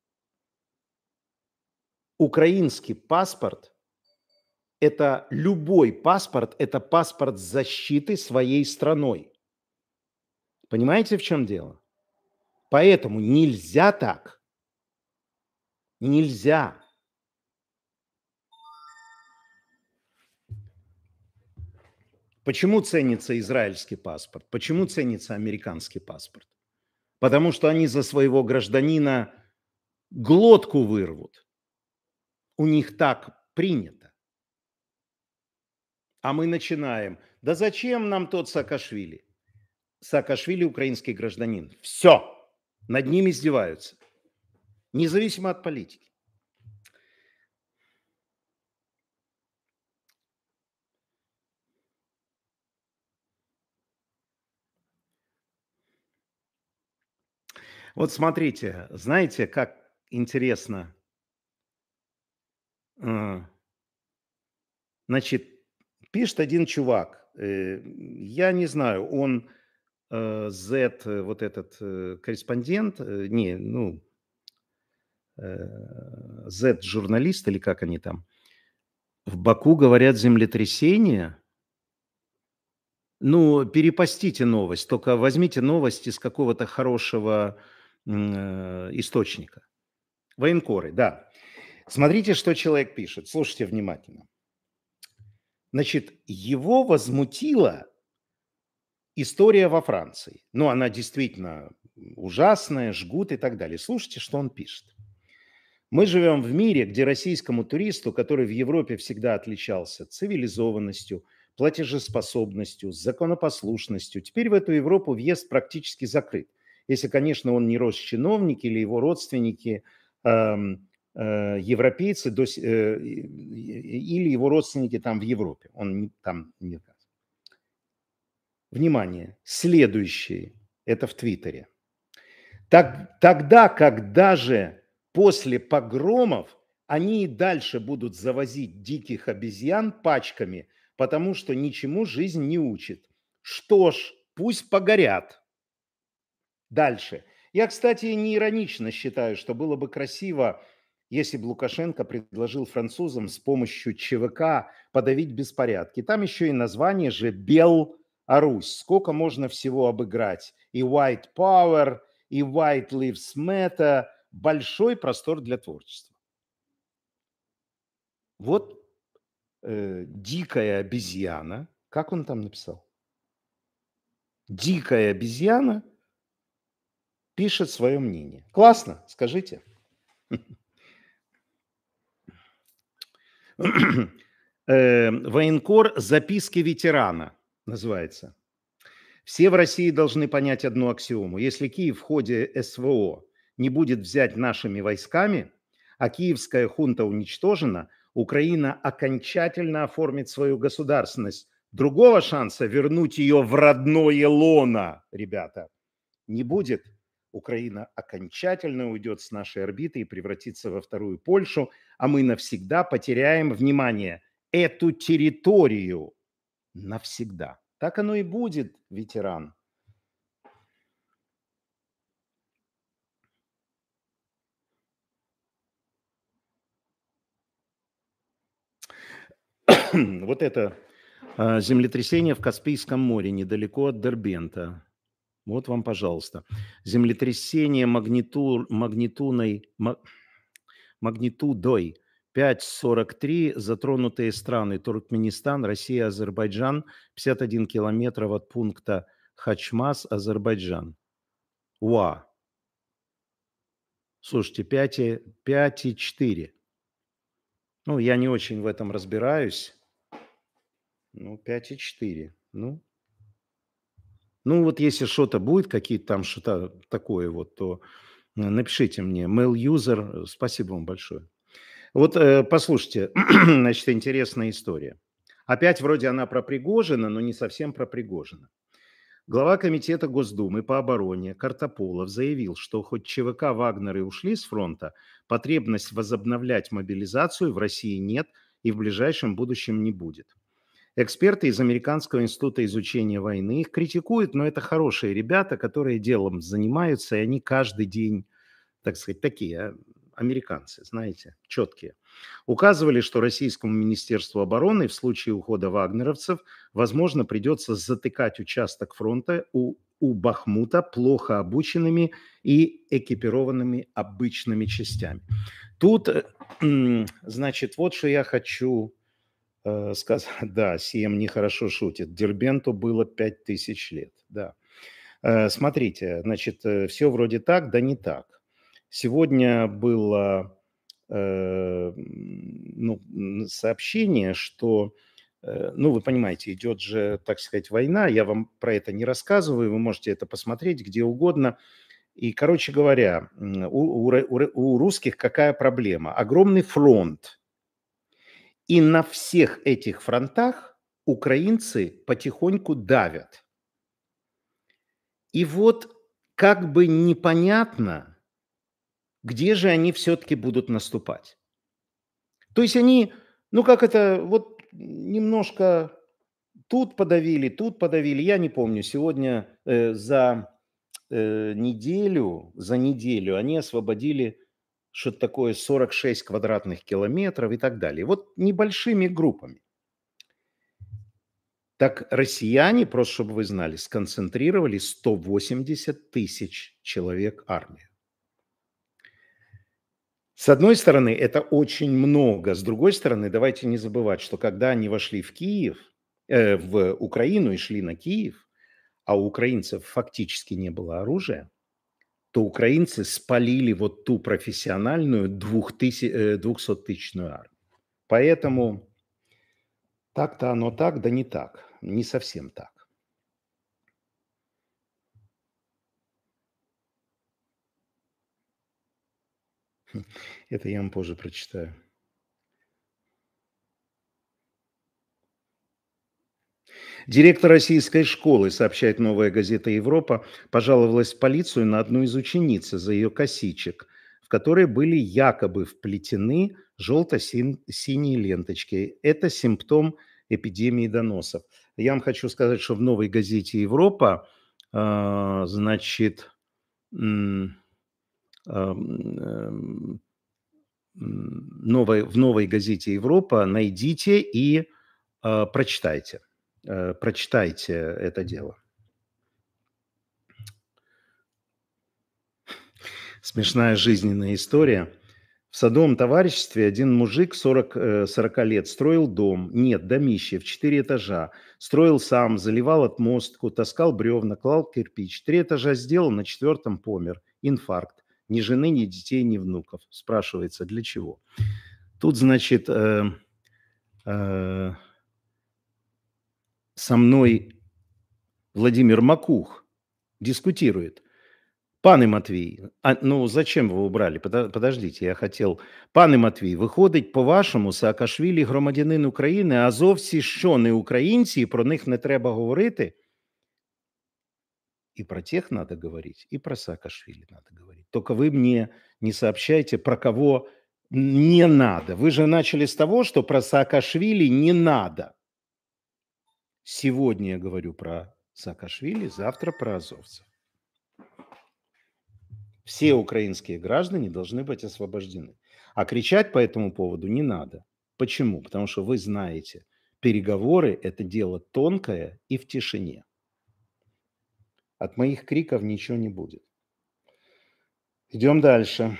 Украинский паспорт – это любой паспорт, это паспорт защиты своей страной. Понимаете, в чем дело? Поэтому нельзя так. Нельзя. Почему ценится израильский паспорт? Почему ценится американский паспорт? Потому что они за своего гражданина глотку вырвут. У них так принято. А мы начинаем. Да зачем нам тот Саакашвили? Саакашвили украинский гражданин. Все. Над ним издеваются. Независимо от политики. Вот смотрите, знаете, как интересно. Значит, пишет один чувак, я не знаю, он Z, вот этот корреспондент, Z-журналист или как они там, в Баку говорят землетрясение. Ну, перепостите новость, только возьмите новость из какого-то хорошего источника. Военкоры, да. Смотрите, что человек пишет. Слушайте внимательно. Значит, его возмутила история во Франции. Ну, она действительно ужасная, жгут и так далее. Слушайте, что он пишет. Мы живем в мире, где российскому туристу, который в Европе всегда отличался цивилизованностью, платежеспособностью, законопослушностью, теперь в эту Европу въезд практически закрыт. Если, конечно, он не Росчиновник или его родственники европейцы или его родственники там в Европе. Он там не указан. Внимание, следующее, это в Твиттере. Тогда, когда же после погромов они и дальше будут завозить диких обезьян пачками, потому что ничему жизнь не учит. Что ж, пусть погорят. Дальше. Я, кстати, не иронично считаю, что было бы красиво, если бы Лукашенко предложил французам с помощью ЧВК подавить беспорядки. Там еще и название же Беларусь. Сколько можно всего обыграть? И White Power, и White Lives Matter. Большой простор для творчества. Вот дикая обезьяна. Как он там написал? Дикая обезьяна пишет свое мнение. Классно, скажите. Военкор «Записки ветерана» называется. Все в России должны понять одну аксиому. Если Киев в ходе СВО не будет взять нашими войсками, а киевская хунта уничтожена, Украина окончательно оформит свою государственность. Другого шанса вернуть ее в родное лоно, ребята, не будет. Украина окончательно уйдет с нашей орбиты и превратится во вторую Польшу, а мы навсегда потеряем, внимание, эту территорию. Навсегда. Так оно и будет, ветеран. Вот это землетрясение в Каспийском море, недалеко от Дербента. Вот вам, пожалуйста. Землетрясение магнитудой 5,43. Затронутые страны: Туркменистан, Россия, Азербайджан. 51 километров от пункта Хачмаз, Азербайджан. Уа. Слушайте, 5,4. Ну, я не очень в этом разбираюсь. Ну, 5,4. Ну, вот если что-то будет, какие-то там что-то такое вот, то напишите мне. Mail user, спасибо вам большое. Вот послушайте, значит, интересная история. Опять вроде она про Пригожина, но не совсем про Пригожина. Глава комитета Госдумы по обороне Картополов заявил, что хоть ЧВК Вагнер и ушли с фронта, потребность возобновлять мобилизацию в России нет и в ближайшем будущем не будет. Эксперты из Американского института изучения войны их критикуют, но это хорошие ребята, которые делом занимаются, и они каждый день, так сказать, такие американцы, знаете, четкие. Указывали, что российскому Министерству обороны в случае ухода вагнеровцев, возможно, придется затыкать участок фронта у Бахмута плохо обученными и экипированными обычными частями. Тут, значит, вот что я хочу сказать. Да, Сием нехорошо шутит. Дербенту было 5000 лет. Да. Смотрите, значит, все вроде так, да не так. Сегодня было сообщение, что, вы понимаете, идет же, так сказать, война. Я вам про это не рассказываю, вы можете это посмотреть где угодно. И, короче говоря, у русских какая проблема? Огромный фронт. И на всех этих фронтах украинцы потихоньку давят. И вот как бы непонятно, где же они все-таки будут наступать. То есть они, вот немножко тут подавили, я не помню, сегодня за неделю они освободили что-то такое 46 квадратных километров и так далее. Вот небольшими группами. Так россияне, просто чтобы вы знали, сконцентрировали 180 тысяч человек армию. С одной стороны, это очень много. С другой стороны, давайте не забывать, что когда они вошли в Киев, в Украину и шли на Киев, а у украинцев фактически не было оружия, то украинцы спалили вот ту профессиональную 200-тысячную армию. Поэтому так-то оно так, да не так. Не совсем так. Это я вам позже прочитаю. Директор российской школы, сообщает «Новая газета Европа», пожаловалась в полицию на одну из учениц за ее косичек, в которые были якобы вплетены желто-синие ленточки. Это симптом эпидемии доносов. Я вам хочу сказать, что в новой газете «Европа», значит, в новой газете «Европа» найдите и прочитайте. Прочитайте это дело. Смешная жизненная история. В садовом товариществе один мужик 40 лет строил дом, нет, домище в 4 этажа. Строил сам, заливал отмостку, таскал бревна, клал кирпич. 3 этажа сделал, на 4-м помер. Инфаркт. Ни жены, ни детей, ни внуков. Спрашивается, для чего? Тут, значит, со мной Владимир Макух дискутирует. Пане Матвій, ну зачем ви убрали? Подождите, я хотів. Пане Матвій, виходить, по-вашому, Саакашвілі громадянин України, а зовсім що не українці, і про них не треба говорити? И про тех надо говорить, и про Саакашвили надо говорить. Только вы мне не сообщайте, про кого не надо. Вы же начали с того, что про Саакашвили не надо. Сегодня я говорю про Саакашвили, завтра про азовцев. Все украинские граждане должны быть освобождены. А кричать по этому поводу не надо. Почему? Потому что вы знаете, переговоры – это дело тонкое и в тишине. От моих криков ничего не будет. Идем дальше.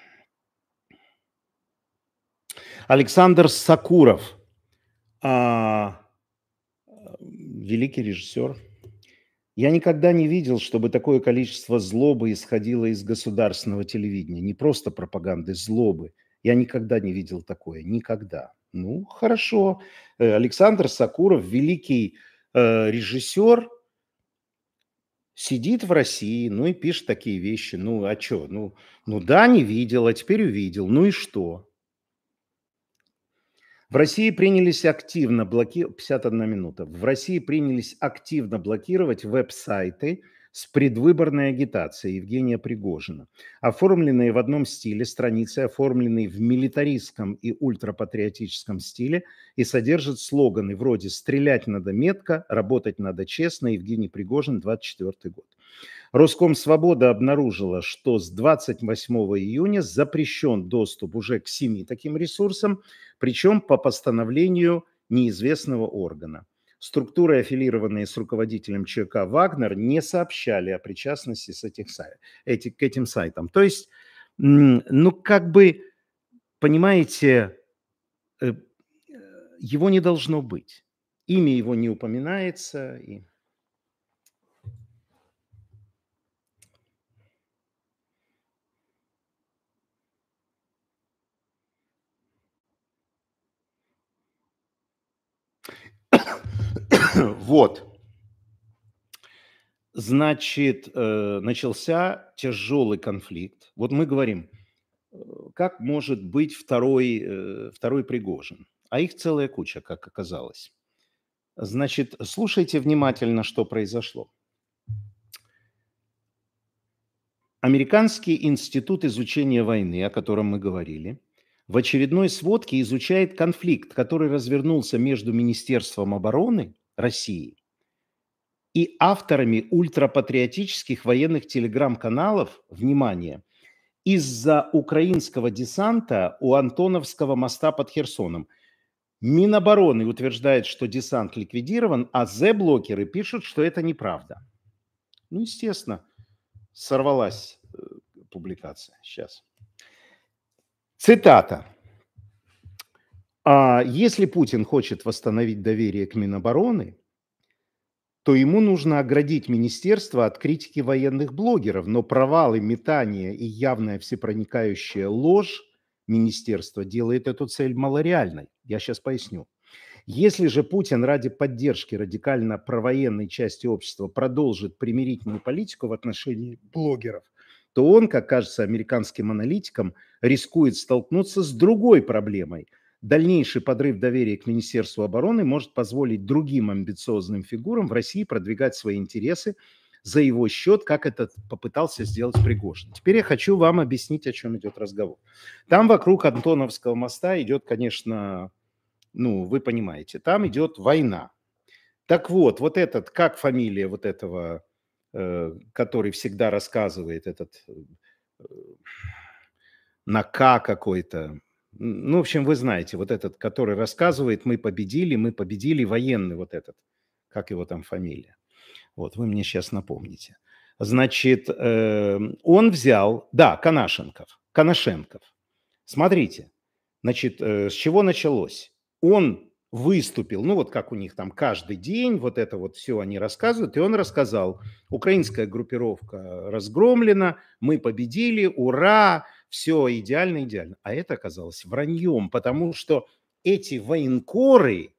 Александр Сакуров, великий режиссер. Я никогда не видел, чтобы такое количество злобы исходило из государственного телевидения. Не просто пропаганды, злобы. Я никогда не видел такое. Никогда. Ну, хорошо. Александр Сакуров, великий режиссер, сидит в России, ну и пишет такие вещи. Ну, а что? Ну да, не видел, а теперь увидел. Ну и что? В России принялись активно блокировать, 51 минута, в России принялись активно блокировать веб-сайты с предвыборной агитацией Евгения Пригожина, оформленные в одном стиле, страницы, оформленные в милитаристском и ультрапатриотическом стиле и содержат слоганы вроде «Стрелять надо метко, работать надо честно, Евгений Пригожин, 24 год». Роскомсвобода обнаружила, что с 28 июня запрещен доступ уже к 7 таким ресурсам, причем по постановлению неизвестного органа. Структуры, аффилированные с руководителем ЧК «Вагнер», не сообщали о причастности к этим сайтам. То есть, ну, как бы, понимаете, его не должно быть. Имя его не упоминается. И... Вот. Значит, начался тяжелый конфликт. Вот мы говорим, как может быть второй Пригожин? А их целая куча, как оказалось. Значит, слушайте внимательно, что произошло. Американский институт изучения войны, о котором мы говорили, в очередной сводке изучает конфликт, который развернулся между Министерством обороны России и авторами ультрапатриотических военных телеграм-каналов, внимание, из-за украинского десанта у Антоновского моста под Херсоном. Минобороны утверждает, что десант ликвидирован, а Зе-блогеры пишут, что это неправда. Ну, естественно, сорвалась публикация. Сейчас. Цитата. Если Путин хочет восстановить доверие к Минобороны, то ему нужно оградить министерство от критики военных блогеров, но провалы, метания и явная всепроникающая ложь министерства делает эту цель малореальной. Я сейчас поясню. Если же Путин ради поддержки радикально провоенной части общества продолжит примирительную политику в отношении блогеров, то он, как кажется американским аналитикам, рискует столкнуться с другой проблемой. Дальнейший подрыв доверия к Министерству обороны может позволить другим амбициозным фигурам в России продвигать свои интересы за его счет, как это попытался сделать Пригожин. Теперь я хочу вам объяснить, о чем идет разговор. Там вокруг Антоновского моста идет, конечно, ну, вы понимаете, там идет война. Так вот, вот этот, как фамилия вот этого, который всегда рассказывает, этот на К какой-то. Ну, в общем, вы знаете, вот этот, который рассказывает, мы победили, военный вот этот, как его там фамилия. Вот, вы мне сейчас напомните. Значит, он взял, да, Коношенков. Смотрите, значит, с чего началось? Он выступил, ну вот как у них там каждый день, вот это вот все они рассказывают, и он рассказал, украинская группировка разгромлена, мы победили, ура, все идеально, идеально. А это оказалось враньем, потому что эти военкоры,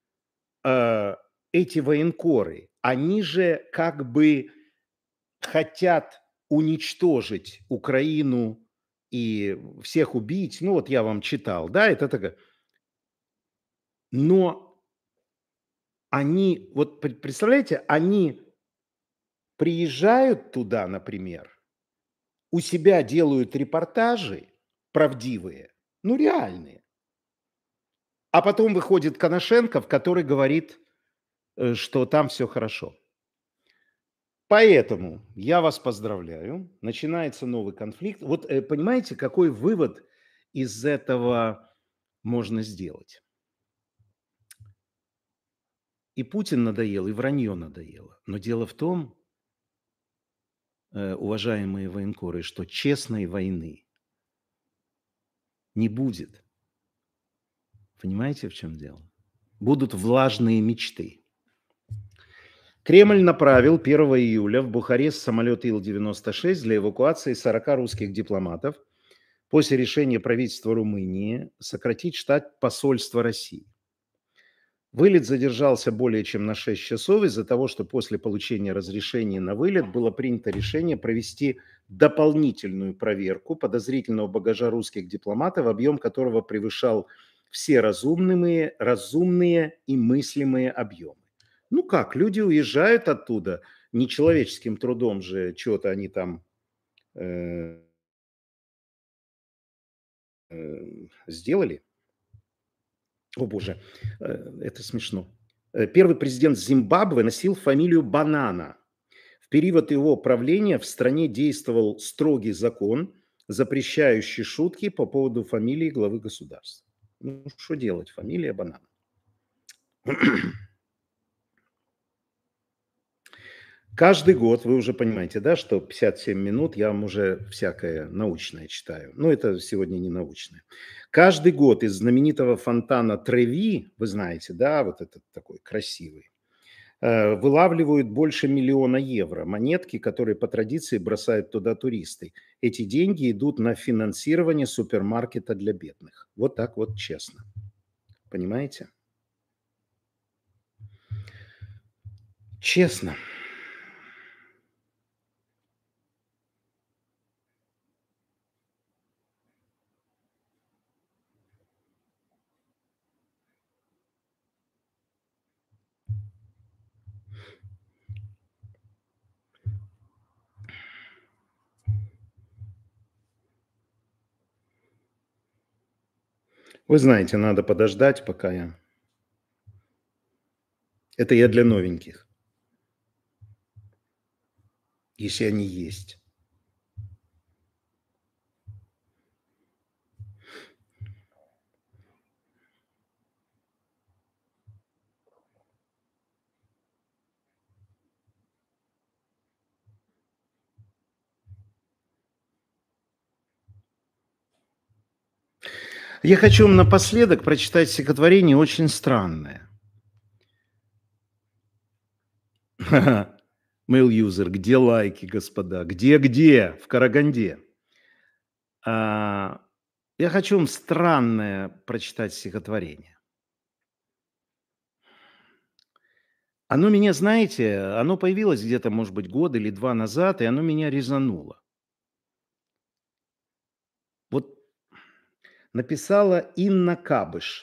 они же как бы хотят уничтожить Украину и всех убить. Ну вот я вам читал, да, это такое. Но они, вот представляете, они приезжают туда, например, у себя делают репортажи правдивые, ну реальные. А потом выходит Коношенков, который говорит, что там все хорошо. Поэтому я вас поздравляю. Начинается новый конфликт. Вот понимаете, какой вывод из этого можно сделать? И Путин надоел, и вранье надоело. Но дело в том, уважаемые военкоры, что честной войны не будет. Понимаете, в чем дело? Будут влажные мечты. Кремль направил 1 июля в Бухарест самолет Ил-96 для эвакуации 40 русских дипломатов после решения правительства Румынии сократить штат посольства России. Вылет задержался более чем на 6 часов из-за того, что после получения разрешения на вылет было принято решение провести дополнительную проверку подозрительного багажа русских дипломатов, объем которого превышал все разумные и мыслимые объемы. Ну как, люди уезжают оттуда, нечеловеческим трудом же что-то они там сделали. О боже, это смешно. Первый президент Зимбабве носил фамилию Банана. В период его правления в стране действовал строгий закон, запрещающий шутки по поводу фамилии главы государства. Ну, что делать? Фамилия Банана. Каждый год, вы уже понимаете, да, что 57 минут я вам уже всякое научное читаю. Но это сегодня не научное. Каждый год из знаменитого фонтана Треви, вы знаете, да, вот этот такой красивый, вылавливают больше 1 миллиона евро. Монетки, которые по традиции бросают туда туристы. Эти деньги идут на финансирование супермаркета для бедных. Вот так вот честно. Понимаете? Честно. Вы знаете, надо подождать, пока я... Это я для новеньких. Если они есть. Я хочу вам напоследок прочитать стихотворение очень странное. Mail-юзер, где лайки, господа? Где? В Караганде. Я хочу вам странное прочитать стихотворение. Оно меня, знаете, оно появилось где-то, может быть, год или 2 назад, и оно меня резануло. Вот написала Инна Кабыш.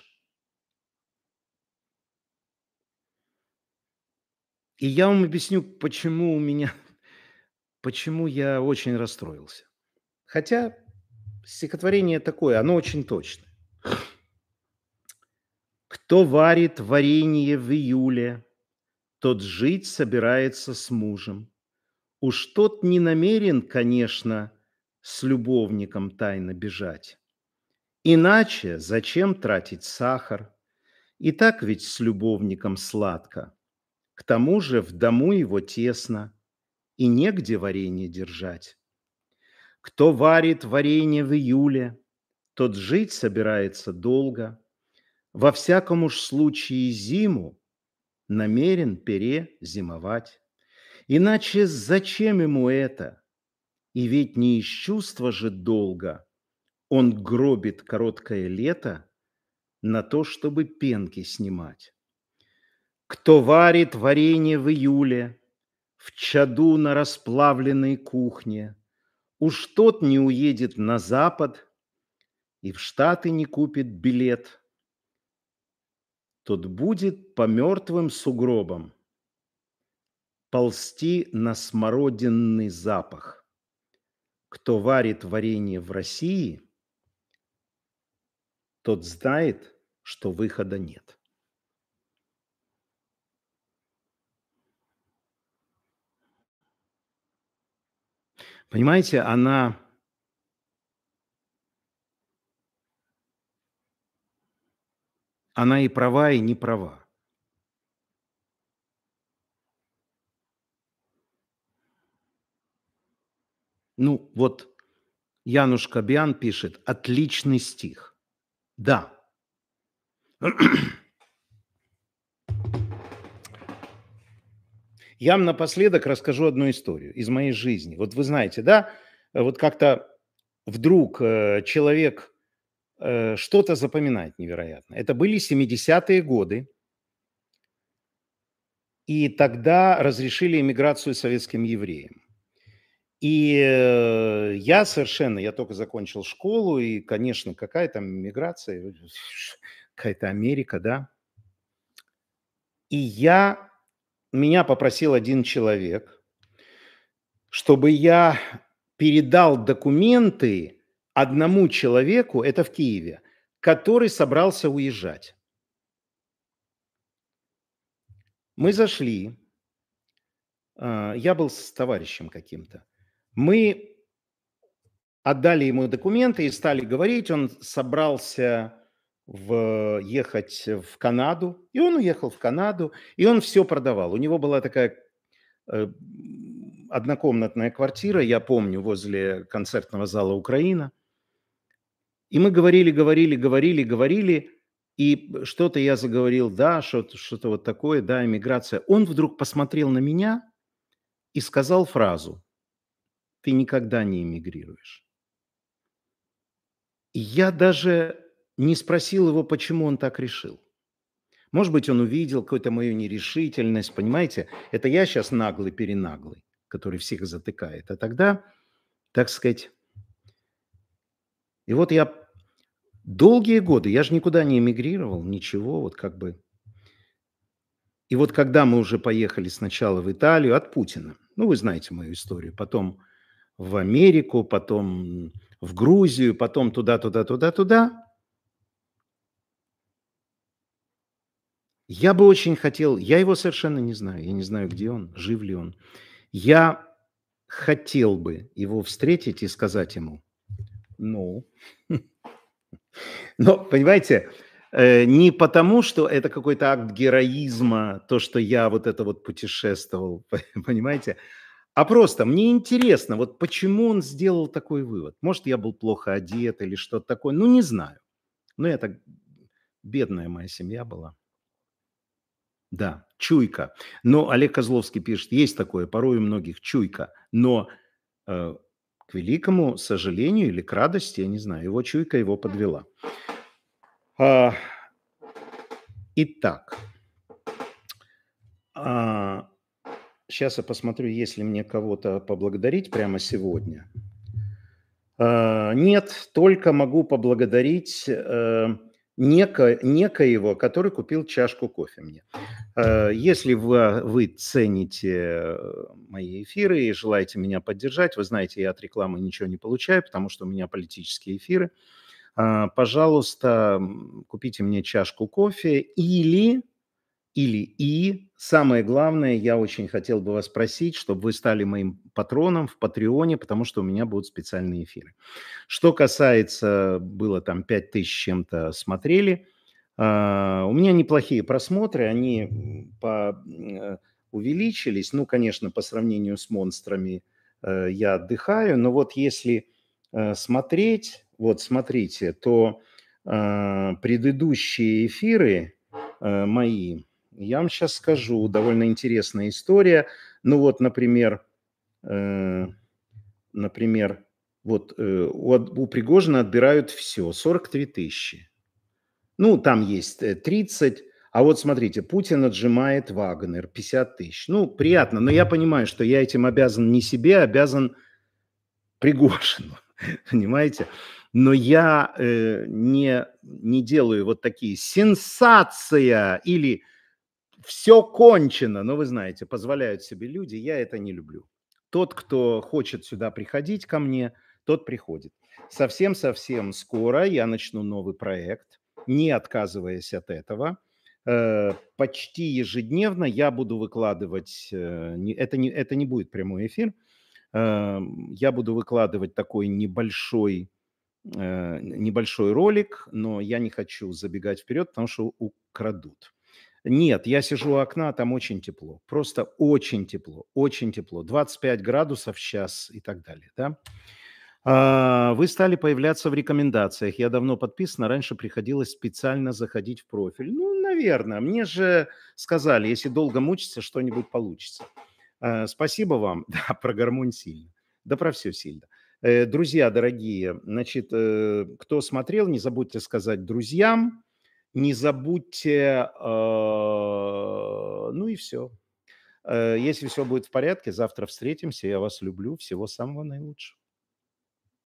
И я вам объясню, почему я очень расстроился. Хотя стихотворение такое, оно очень точное. Кто варит варенье в июле, тот жить собирается с мужем. Уж тот не намерен, конечно, с любовником тайно бежать. Иначе зачем тратить сахар? И так ведь с любовником сладко. К тому же в дому его тесно, и негде варенье держать. Кто варит варенье в июле, тот жить собирается долго. Во всяком уж случае зиму намерен перезимовать. Иначе зачем ему это? И ведь не из чувства же долга он гробит короткое лето на то, чтобы пенки снимать. Кто варит варенье в июле в чаду на расплавленной кухне, уж тот не уедет на запад и в Штаты не купит билет. Тот будет по мертвым сугробам ползти на смородинный запах. Кто варит варенье в России, тот знает, что выхода нет. Понимаете, она и права, и не права. Ну, вот Януш Кабиан пишет, отличный стих. Да. Я вам напоследок расскажу одну историю из моей жизни. Вот вы знаете, да, вот как-то вдруг человек что-то запоминает невероятно. Это были 70-е годы, и тогда разрешили эмиграцию советским евреям. И я только закончил школу, и, конечно, какая там миграция, какая-то Америка, да. И меня попросил один человек, чтобы я передал документы одному человеку, это в Киеве, который собрался уезжать. Мы зашли, я был с товарищем каким-то. Мы отдали ему документы и стали говорить. Он собрался ехать в Канаду, и он уехал в Канаду, и он все продавал. У него была такая однокомнатная квартира, я помню, возле концертного зала «Украина». И мы говорили, и что-то я заговорил, да, что-то вот такое, да, эмиграция. Он вдруг посмотрел на меня и сказал фразу: «Ты никогда не эмигрируешь». И я даже не спросил его, почему он так решил. Может быть, он увидел какую-то мою нерешительность, понимаете? Это я сейчас наглый-перенаглый, который всех затыкает. А тогда, так сказать... И вот я долгие годы, я же никуда не эмигрировал, ничего, вот как бы... И вот когда мы уже поехали сначала в Италию от Путина, ну, вы знаете мою историю, потом в Америку, потом в Грузию, потом туда. Я бы очень хотел, я его совершенно не знаю, я не знаю, где он, жив ли он. Я хотел бы его встретить и сказать ему, ну, но, понимаете, не потому, что это какой-то акт героизма, то, что я вот это вот путешествовал, понимаете, а просто мне интересно, вот почему он сделал такой вывод. Может, я был плохо одет или что-то такое, ну, не знаю. Ну, я так, бедная моя семья была. Да, чуйка. Но Олег Козловский пишет, есть такое, порой у многих чуйка, но к великому сожалению или к радости, я не знаю, его чуйка его подвела. Итак, сейчас я посмотрю, есть ли мне кого-то поблагодарить прямо сегодня. Нет, только могу поблагодарить некоего, который купил чашку кофе мне. Если вы цените мои эфиры и желаете меня поддержать, вы знаете, я от рекламы ничего не получаю, потому что у меня политические эфиры. Пожалуйста, купите мне чашку кофе или или самое главное, я очень хотел бы вас просить, чтобы вы стали моим патроном в Патреоне, потому что у меня будут специальные эфиры. Что касается, было там 5000 с чем-то смотрели, у меня неплохие просмотры, они увеличились. Ну, конечно, по сравнению с монстрами я отдыхаю, но вот если смотреть, вот смотрите, то предыдущие эфиры мои, я вам сейчас скажу, довольно интересная история. Ну вот, например, вот у Пригожина отбирают все, 43 тысячи. Ну, там есть 30, а вот смотрите, Путин отжимает Вагнер, 50 тысяч. Ну, приятно, но я понимаю, что я этим обязан не себе, обязан Пригожину, понимаете? Но я не делаю вот такие сенсация или все кончено, но вы знаете, позволяют себе люди, я это не люблю. Тот, кто хочет сюда приходить ко мне, тот приходит. Совсем-совсем скоро я начну новый проект, не отказываясь от этого. Почти ежедневно я буду выкладывать, это не будет прямой эфир, я буду выкладывать такой небольшой ролик, но я не хочу забегать вперед, потому что украдут. Нет, я сижу у окна, там очень тепло, просто очень тепло, 25 градусов сейчас и так далее, да? Вы стали появляться в рекомендациях. Я давно подписан, раньше приходилось специально заходить в профиль. Ну, наверное, мне же сказали, если долго мучиться, что-нибудь получится. Спасибо вам. Да, про гармонь сильно. Да про все сильно. Друзья дорогие, значит, кто смотрел, не забудьте сказать друзьям, не забудьте, ну и все. Если все будет в порядке, завтра встретимся. Я вас люблю. Всего самого наилучшего.